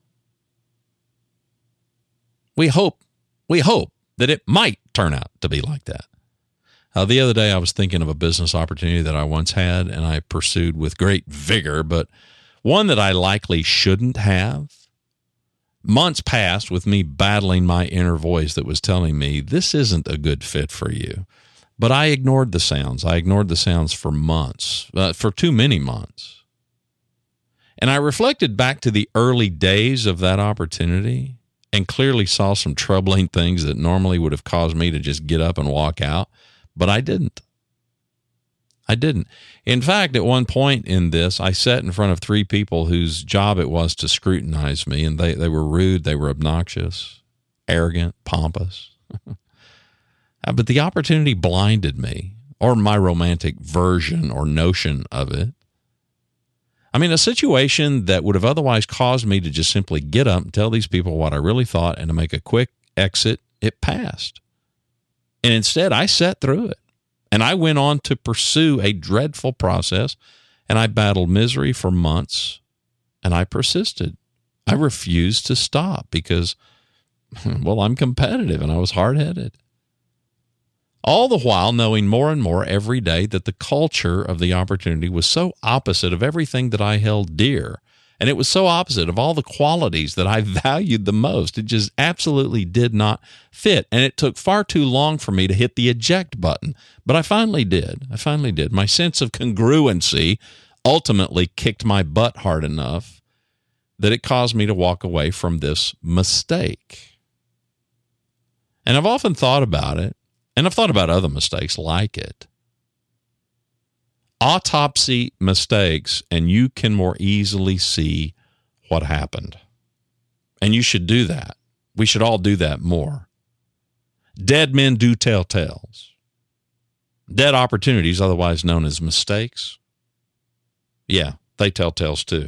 We hope that it might turn out to be like that. The other day I was thinking of a business opportunity that I once had and I pursued with great vigor, but one that I likely shouldn't have. Months passed with me battling my inner voice that was telling me this isn't a good fit for you. But I ignored the sounds. I ignored the sounds for months, for too many months. And I reflected back to the early days of that opportunity and clearly saw some troubling things that normally would have caused me to just get up and walk out. But I didn't. In fact, at one point in this, I sat in front of 3 people whose job it was to scrutinize me, and they were rude, they were obnoxious, arrogant, pompous. But the opportunity blinded me, or my romantic version or notion of it. I mean, a situation that would have otherwise caused me to just simply get up and tell these people what I really thought and to make a quick exit, it passed. And instead, I sat through it. And I went on to pursue a dreadful process, and I battled misery for months, and I persisted. I refused to stop because, I'm competitive, and I was hard-headed. All the while knowing more and more every day that the culture of the opportunity was so opposite of everything that I held dear. And it was so opposite of all the qualities that I valued the most. It just absolutely did not fit. And it took far too long for me to hit the eject button. But I finally did. My sense of congruency ultimately kicked my butt hard enough that it caused me to walk away from this mistake. And I've often thought about it, and I've thought about other mistakes like it. Autopsy mistakes, and you can more easily see what happened. And you should do that. We should all do that more. Dead men do tell tales. Dead opportunities, otherwise known as mistakes, yeah, they tell tales too.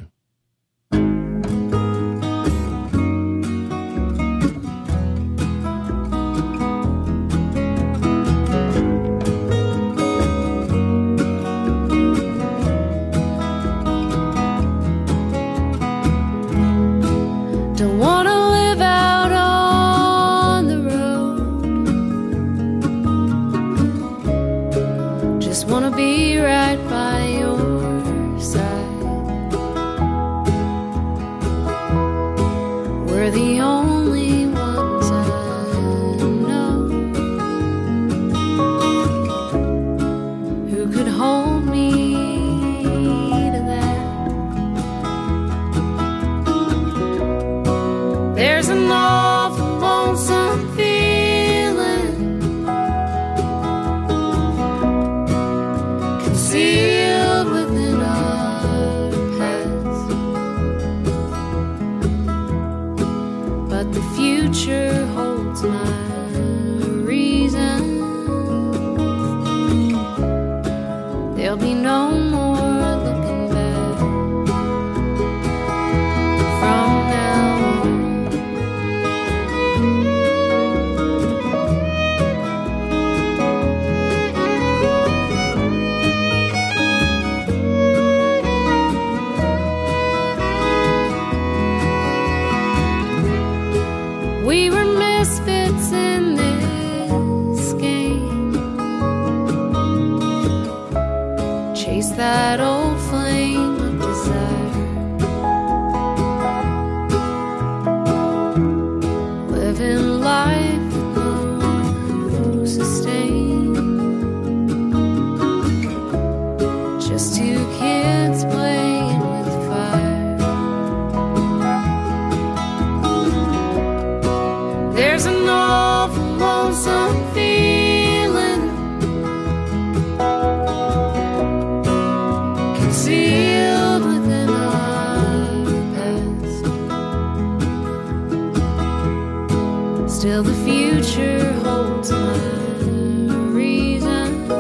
Still the future holds my reasons.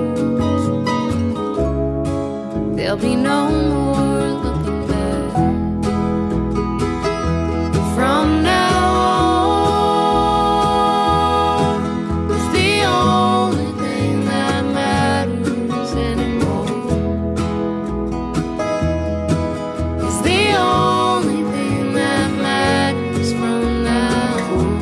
There'll be no more looking back. From now on, it's the only thing that matters anymore. It's the only thing that matters from now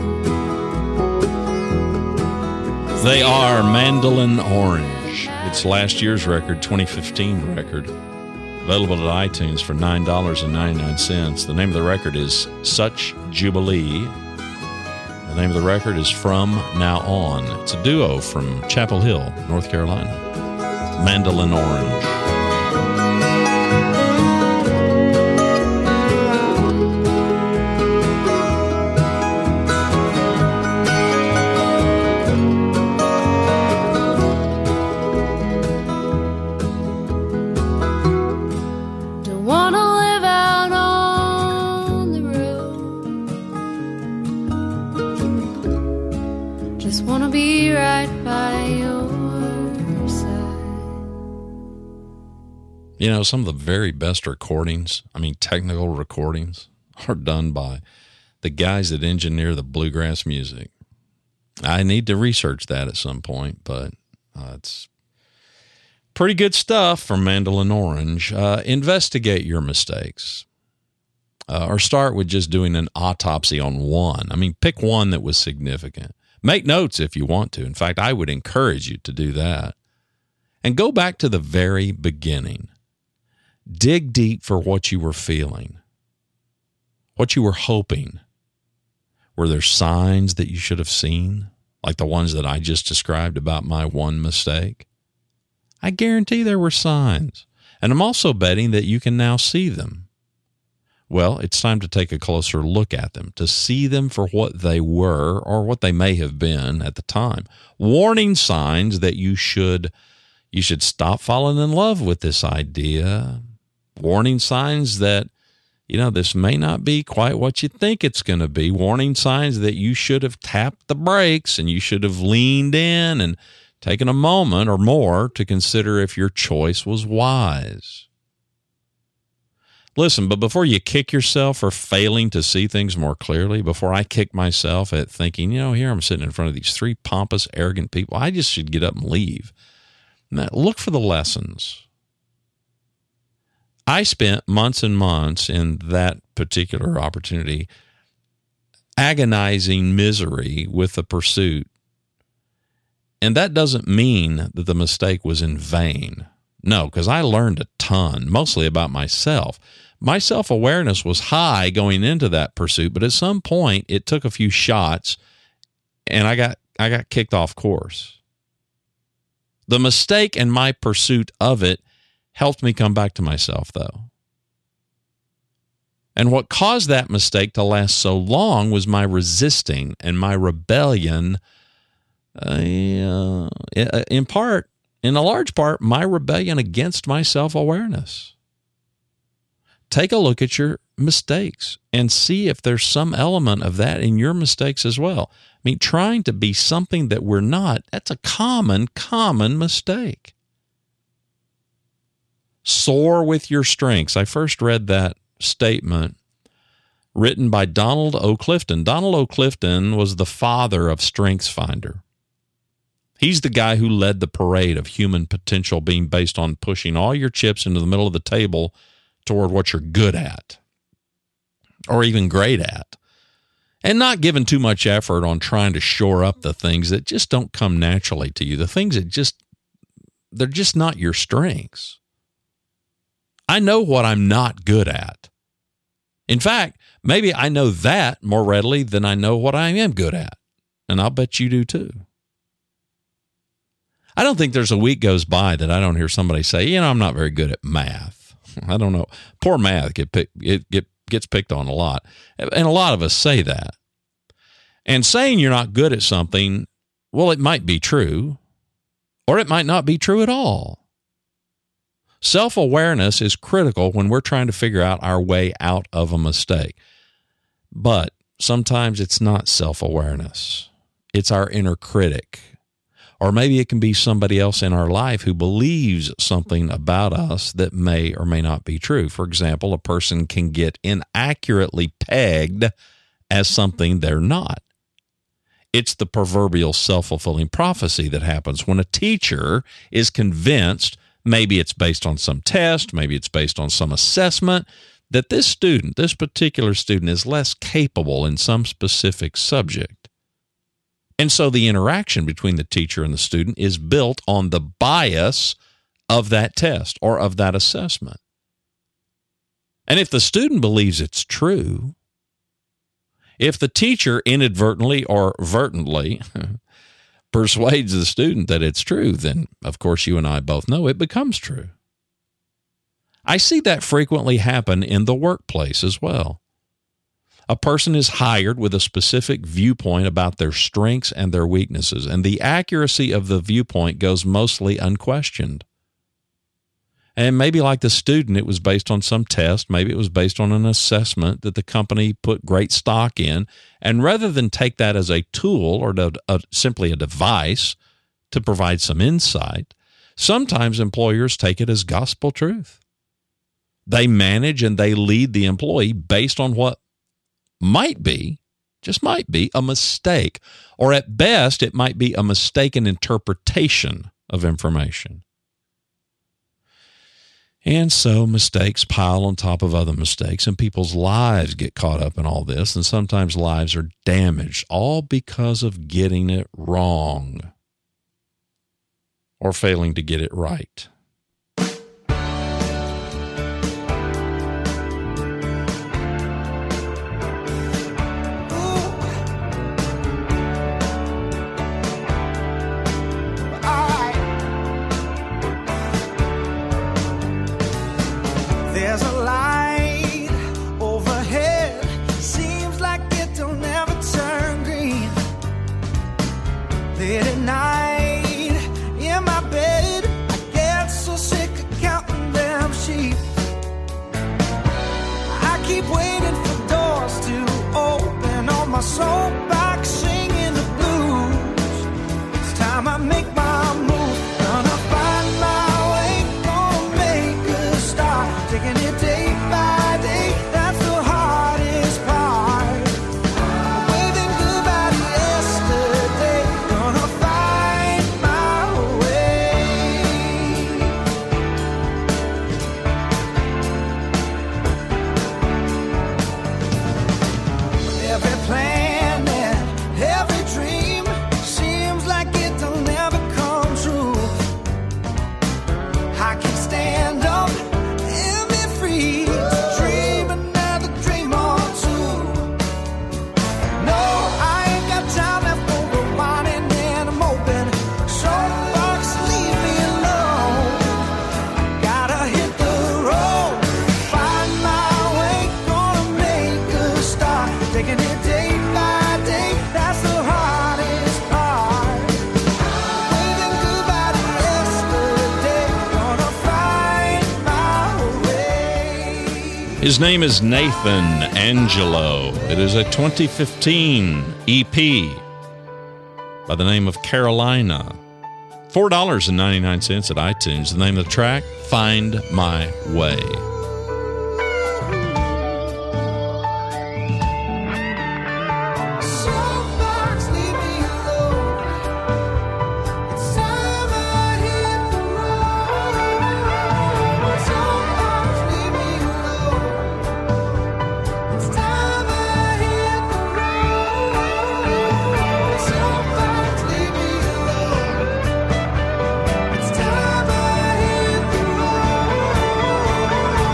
on. They are Mandolin Orange. It's last year's record, 2015 record. Available at iTunes for $9.99. The name of the record is Such Jubilee. The name of the record is From Now On. It's a duo from Chapel Hill, North Carolina. Mandolin Orange. Don't wanna live out on the road. Just wanna be right by your side. You know, some of the very best recordings, technical recordings, are done by the guys that engineer the bluegrass music. I need to research that at some point, but it's pretty good stuff from Mandolin Orange. Investigate your mistakes. Or start with just doing an autopsy on one. Pick one that was significant. Make notes if you want to. In fact, I would encourage you to do that. And go back to the very beginning. Dig deep for what you were feeling, what you were hoping. Were there signs that you should have seen, like the ones that I just described about my one mistake? I guarantee there were signs, and I'm also betting that you can now see them. Well, it's time to take a closer look at them, to see them for what they were or what they may have been at the time. Warning signs that you should stop falling in love with this idea. Warning signs that, this may not be quite what you think it's going to be. Warning signs that you should have tapped the brakes and you should have leaned in and taken a moment or more to consider if your choice was wise. Listen, but before you kick yourself for failing to see things more clearly, before I kick myself at thinking, here I'm sitting in front of these three pompous, arrogant people, I just should get up and leave. Now, look for the lessons. I spent months and months in that particular opportunity agonizing misery with the pursuit. And that doesn't mean that the mistake was in vain. No, because I learned a ton, mostly about myself. My self-awareness was high going into that pursuit, but at some point it took a few shots and I got kicked off course. The mistake and my pursuit of it helped me come back to myself, though. And what caused that mistake to last so long was my resisting and my rebellion. In a large part, my rebellion against my self-awareness. Take a look at your mistakes and see if there's some element of that in your mistakes as well. Trying to be something that we're not, that's a common mistake. Soar with your strengths. I first read that statement written by Donald O. Clifton. Donald O. Clifton was the father of StrengthsFinder. He's the guy who led the parade of human potential being based on pushing all your chips into the middle of the table toward what you're good at or even great at, and not giving too much effort on trying to shore up the things that just don't come naturally to you, the things that they're just not your strengths. I know what I'm not good at. In fact, maybe I know that more readily than I know what I am good at, and I'll bet you do too. I don't think there's a week goes by that I don't hear somebody say, I'm not very good at math. I don't know. Poor math gets picked on a lot. And a lot of us say that. And saying you're not good at something, well, it might be true, or it might not be true at all. Self-awareness is critical when we're trying to figure out our way out of a mistake. But sometimes it's not self-awareness. It's our inner critic. Or maybe it can be somebody else in our life who believes something about us that may or may not be true. For example, a person can get inaccurately pegged as something they're not. It's the proverbial self-fulfilling prophecy that happens when a teacher is convinced, maybe it's based on some test, maybe it's based on some assessment, that this student, this particular student, is less capable in some specific subject. And so the interaction between the teacher and the student is built on the bias of that test or of that assessment. And if the student believes it's true, if the teacher inadvertently or vertently persuades the student that it's true, then, of course, you and I both know it becomes true. I see that frequently happen in the workplace as well. A person is hired with a specific viewpoint about their strengths and their weaknesses, and the accuracy of the viewpoint goes mostly unquestioned. And maybe like the student, it was based on some test, maybe it was based on an assessment that the company put great stock in, and rather than take that as a tool or simply a device to provide some insight, sometimes employers take it as gospel truth. They manage and they lead the employee based on what might be, just might be, a mistake, or at best, it might be a mistaken interpretation of information. And so mistakes pile on top of other mistakes, and people's lives get caught up in all this, and sometimes lives are damaged, all because of getting it wrong or failing to get it right. There's a light overhead, seems like it don't ever turn green. Late at night, in my bed, I get so sick of counting them sheep. I keep waiting for doors to open on my soapbox, singing the blues. It's time I make my move, gonna find my way, gonna make a start. Taking it day by day, that's the hardest part. Waving goodbye to yesterday, gonna find my way. Every plan and every dream seems like it don't ever come true. I can stand up, dream another dream or two. No, I ain't got time left for whining and I'm open. Soapbox, leave me alone. Gotta hit the road, find my way, gonna make a start. Taking it day by day, that's the hardest part. Waving goodbye to yesterday, gonna find my way. His name is Nathan Angelo. It is a 2015 EP by the name of Carolina. $4.99 at iTunes. The name of the track, Find My Way. Soapbox, leave me alone. It's time I hit the road. Soapbox, leave me alone. It's time I hit the road. Soapbox, leave me alone. It's time I hit the road.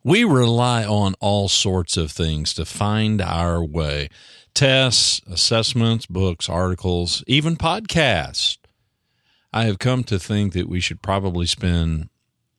We rely on all sorts of things to find our way. Tests, assessments, books, articles, even podcasts. I have come to think that we should probably spend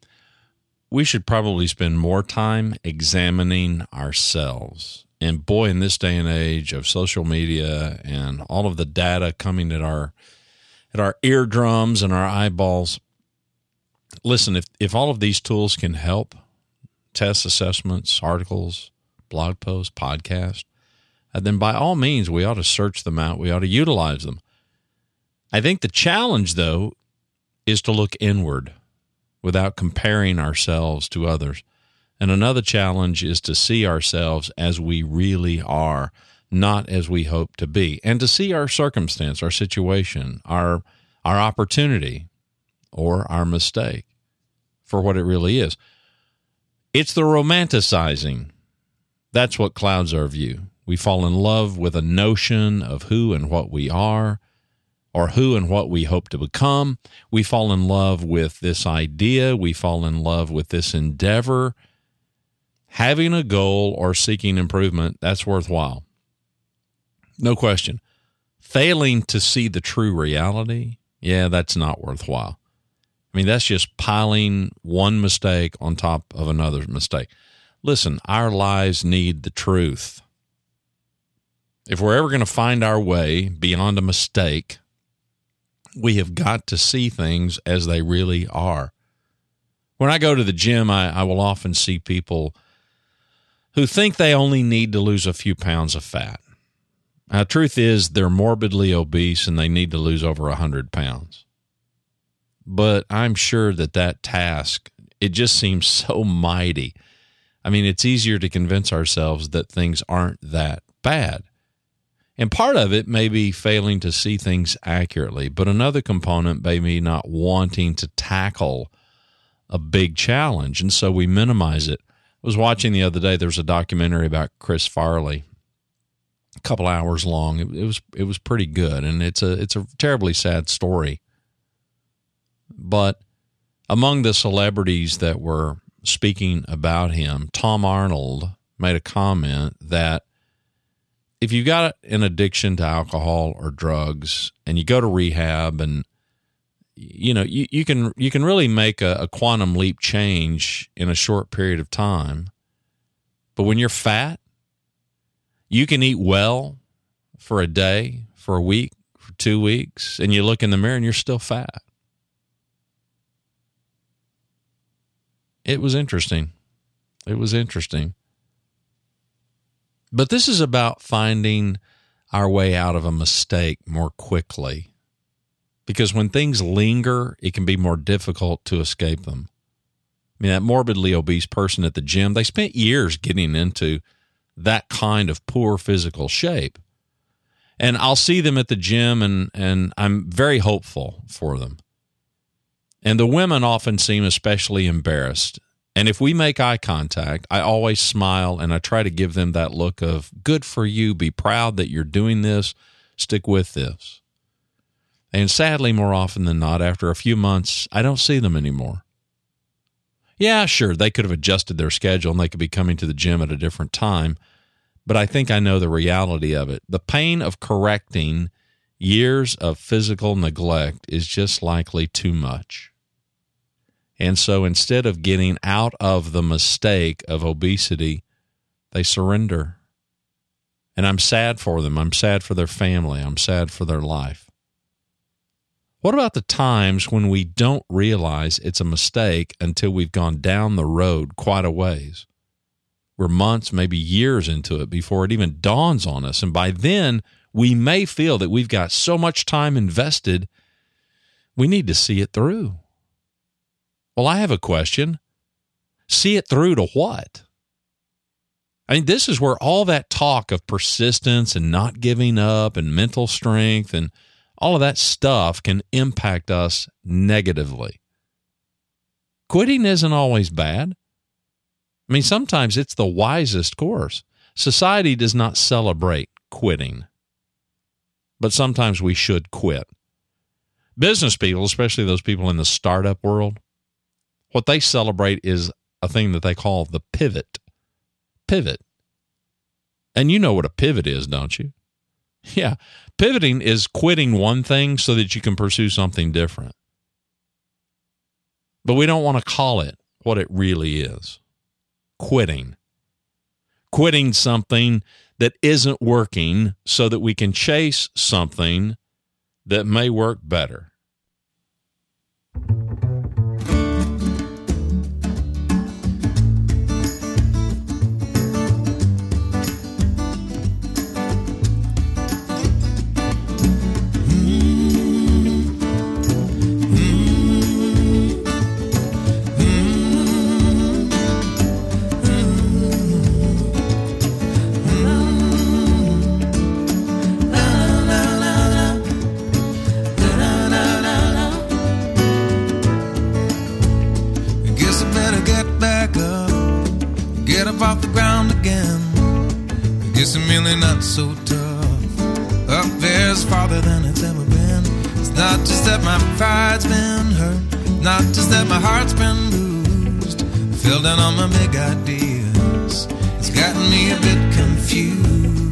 more time examining ourselves. And boy, in this day and age of social media and all of the data coming at our eardrums and our eyeballs, listen, if all of these tools can help, tests, assessments, articles, blog posts, podcasts, then by all means, we ought to search them out. We ought to utilize them. I think the challenge, though, is to look inward without comparing ourselves to others. And another challenge is to see ourselves as we really are, not as we hope to be, and to see our circumstance, our situation, our opportunity, or our mistake for what it really is. It's the romanticizing. That's what clouds our view. We fall in love with a notion of who and what we are, or who and what we hope to become. We fall in love with this idea. We fall in love with this endeavor. Having a goal or seeking improvement, that's worthwhile. No question. Failing to see the true reality, that's not worthwhile. I mean, that's just piling one mistake on top of another mistake. Listen, our lives need the truth. If we're ever going to find our way beyond a mistake, we have got to see things as they really are. When I go to the gym, I will often see people who think they only need to lose a few pounds of fat. Now, the truth is they're morbidly obese and they need to lose over 100 pounds. But I'm sure that task, it just seems so mighty. I mean, it's easier to convince ourselves that things aren't that bad. And part of it may be failing to see things accurately, but another component may be not wanting to tackle a big challenge, and so we minimize it. I was watching the other day, there was a documentary about Chris Farley, a couple hours long. It was pretty good, and it's a terribly sad story. But among the celebrities that were speaking about him, Tom Arnold made a comment that if you've got an addiction to alcohol or drugs and you go to rehab and you can really make a quantum leap change in a short period of time. But when you're fat, you can eat well for a day, for a week, for 2 weeks, and you look in the mirror and you're still fat. It was interesting. But this is about finding our way out of a mistake more quickly. Because when things linger, it can be more difficult to escape them. I mean, that morbidly obese person at the gym, they spent years getting into that kind of poor physical shape. And I'll see them at the gym, and I'm very hopeful for them. And the women often seem especially embarrassed. And if we make eye contact, I always smile and I try to give them that look of, good for you, be proud that you're doing this, stick with this. And sadly, more often than not, after a few months, I don't see them anymore. Yeah, sure, they could have adjusted their schedule and they could be coming to the gym at a different time, but I think I know the reality of it. The pain of correcting years of physical neglect is just likely too much. And so instead of getting out of the mistake of obesity, they surrender. And I'm sad for them. I'm sad for their family. I'm sad for their life. What about the times when we don't realize it's a mistake until we've gone down the road quite a ways? We're months, maybe years into it before it even dawns on us. And by then, we may feel that we've got so much time invested, we need to see it through. Well, I have a question. See it through to what? I mean, this is where all that talk of persistence and not giving up and mental strength and all of that stuff can impact us negatively. Quitting isn't always bad. I mean, sometimes it's the wisest course. Society does not celebrate quitting, but sometimes we should quit. Business people, especially those people in the startup world, what they celebrate is a thing that they call the pivot. Pivot. And you know what a pivot is, don't you? Yeah. Pivoting is quitting one thing so that you can pursue something different. But we don't want to call it what it really is. Quitting. Quitting something that isn't working so that we can chase something that may work better. Off the ground again. Guess I'm really not so tough. Up there's farther than it's ever been. It's not just that my pride's been hurt, not just that my heart's been bruised. I fell down on my big ideas. It's gotten me a bit confused.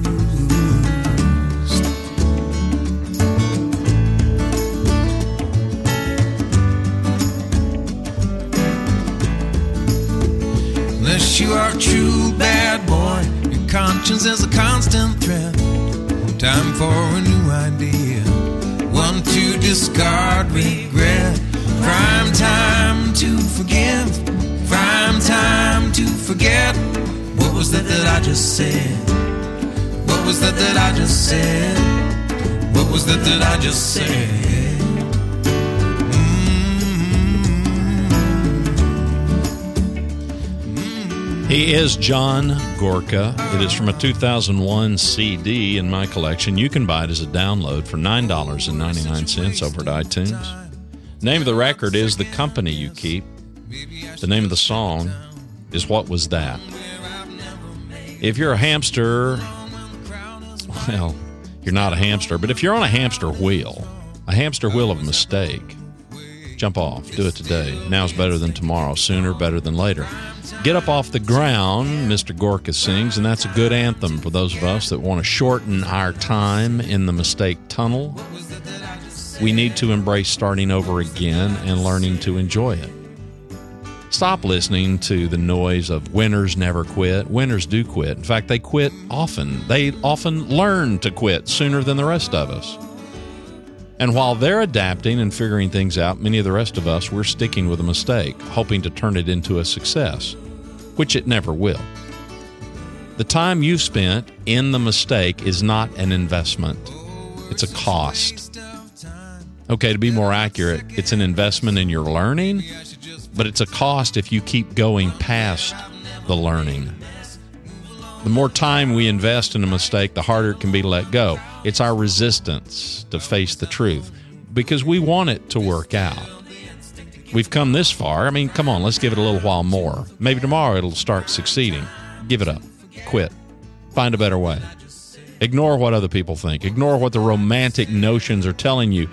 Unless you are a true bad boy, your conscience is a constant threat. Time for a new idea, one to discard regret. Prime time to forgive, prime time to forget. What was that I just said? What was that I just said? What was that I just said? He is John Gorka. It is from a 2001 CD in my collection. You can buy it as a download for $9.99 over at iTunes. Name of the record is The Company You Keep. The name of the song is What Was That? If you're a hamster, well, you're not a hamster, but if you're on a hamster wheel of a mistake, jump off. Do it today. Now's better than tomorrow. Sooner, better than later. Get Up Off the Ground, Mr. Gorka sings, and that's a good anthem for those of us that want to shorten our time in the mistake tunnel. We need to embrace starting over again and learning to enjoy it. Stop listening to the noise of winners never quit. Winners do quit. In fact, they quit often. They often learn to quit sooner than the rest of us. And while they're adapting and figuring things out, many of the rest of us, we're sticking with a mistake, hoping to turn it into a success, which it never will. The time you've spent in the mistake is not an investment. It's a cost. Okay, to be more accurate, it's an investment in your learning, but it's a cost if you keep going past the learning. The more time we invest in a mistake, the harder it can be to let go. It's our resistance to face the truth because we want it to work out. We've come this far. I mean, come on, let's give it a little while more. Maybe tomorrow it'll start succeeding. Give it up. Quit. Find a better way. Ignore what other people think. Ignore what the romantic notions are telling you.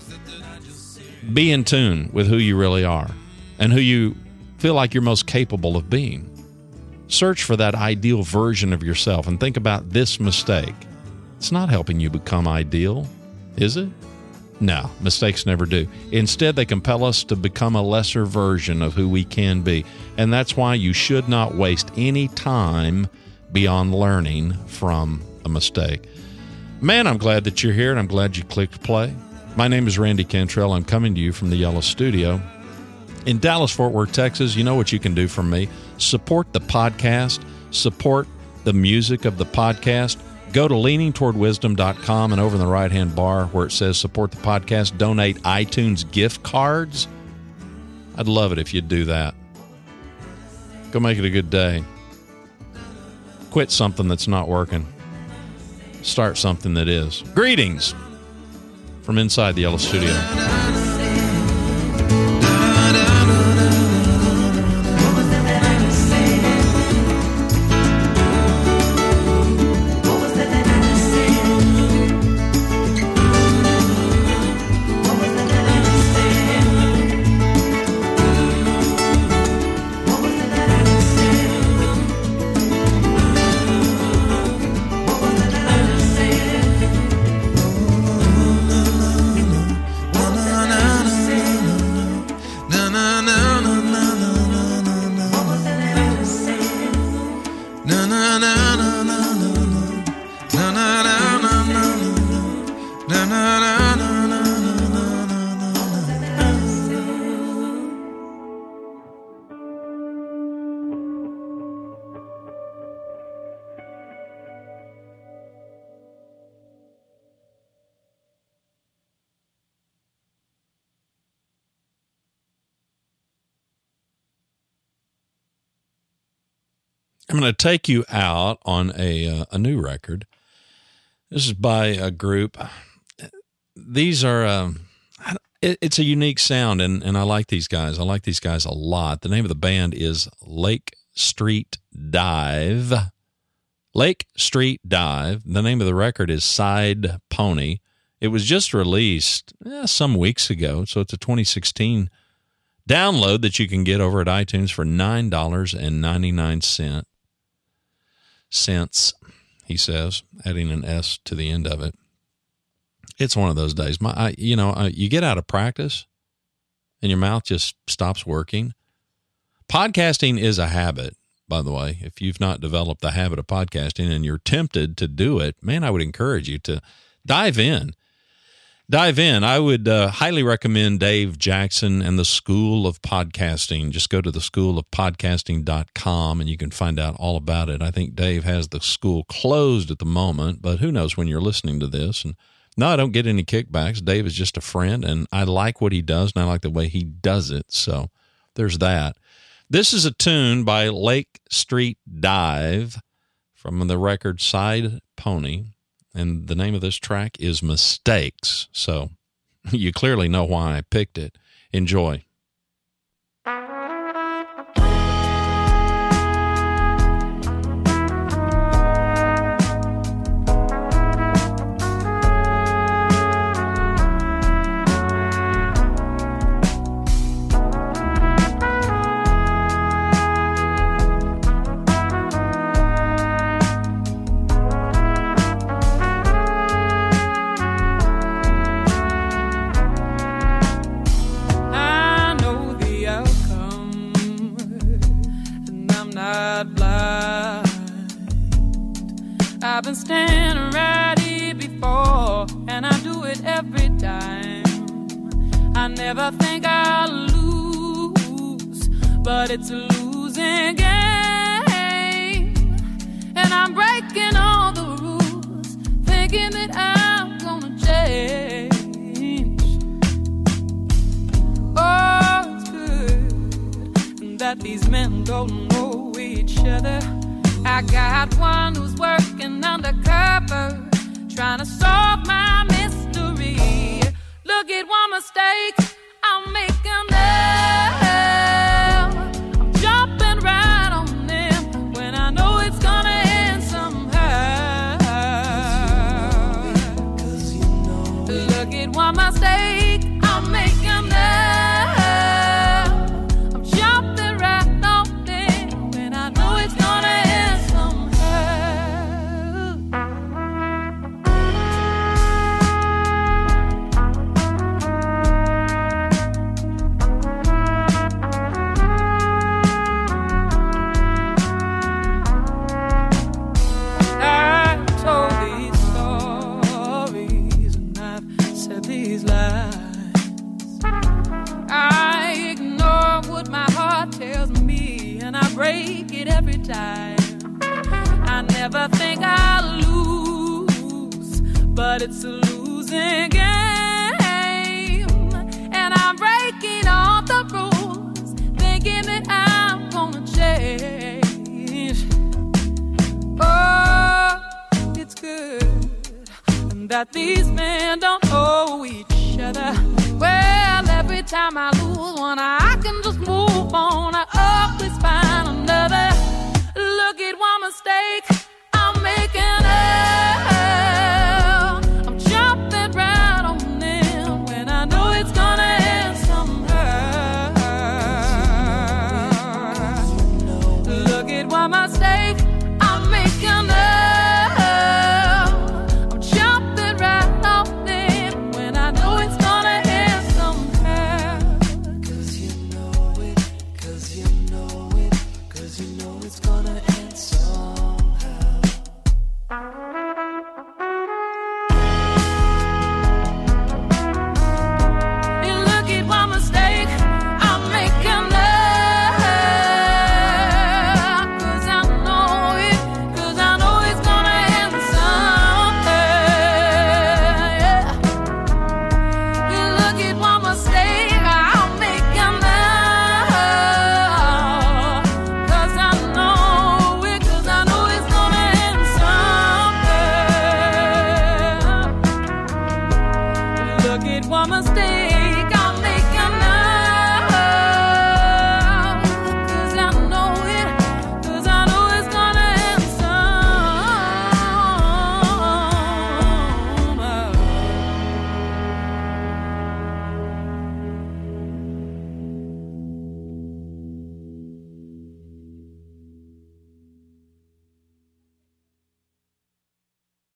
Be in tune with who you really are and who you feel like you're most capable of being. Search for that ideal version of yourself and think about this mistake. It's not helping you become ideal, is it? No, mistakes never do. Instead, they compel us to become a lesser version of who we can be. And that's why you should not waste any time beyond learning from a mistake. Man, I'm glad that you're here, and I'm glad you clicked play. My name is Randy Cantrell. I'm coming to you from the Yellow Studio in Dallas, Fort Worth, Texas. You know what you can do for me. Support the podcast. Support the music of the podcast. Go to leaningtowardwisdom.com, and over in the right-hand bar where it says support the podcast, donate iTunes gift cards. I'd love it if you'd do that. Go make it a good day. Quit something that's not working. Start something that is. Greetings from inside the Yellow Studio. I'm going to take you out on a new record. This is by a group. These are, it's a unique sound, and I like these guys. I like these guys a lot. The name of the band is Lake Street Dive. Lake Street Dive. The name of the record is Side Pony. It was just released some weeks ago, so it's a 2016 download that you can get over at iTunes for $9.99. He says, adding an S to the end of it. It's one of those days. You get out of practice and your mouth just stops working. Podcasting is a habit, by the way. If you've not developed the habit of podcasting and you're tempted to do it, man, I would encourage you to dive in. I would highly recommend Dave Jackson and the School of Podcasting. Just go to theschoolofpodcasting.com and you can find out all about it. I think Dave has the school closed at the moment, but who knows when you're listening to this. And no, I don't get any kickbacks. Dave is just a friend, and I like what he does, and I like the way he does it. So there's that. This is a tune by Lake Street Dive from the record Side Pony. And the name of this track is Mistakes. So you clearly know why I picked it. Enjoy. I've been standing right here before, and I do it every time. I never think I'll lose, but it's a losing game. And I'm breaking all the rules, thinking that I'm gonna change. Oh, it's good that these men don't know each other. I got one who's working undercover, trying to solve my mystery. Look at one mistake I'm making now. I'm jumping right on them when I know it's gonna end somehow. Look at one mistake I'm making now. I'm jumping right on them when I know it's gonna end. Break it every time. I never think I'll lose, but it's a losing game. And I'm breaking all the rules, thinking that I'm gonna change. Oh, it's good that these men don't know each other. Well, every time I lose one, I can just move on. I always find another. Look at one mistake I'm making now. I'm jumping right on them when I know it's gonna end somehow. Look at one mistake I'm making now. I'm jumping right on them when I know it's gonna end somehow. 'Cause you know it, 'cause you know it, 'cause you know it's gonna end somehow. And look at one mistake I'm making now. 'Cause I know it, 'cause I know it's gonna end someday. Yeah. And look at one mistake I'm making now. 'Cause I know it, 'cause sing.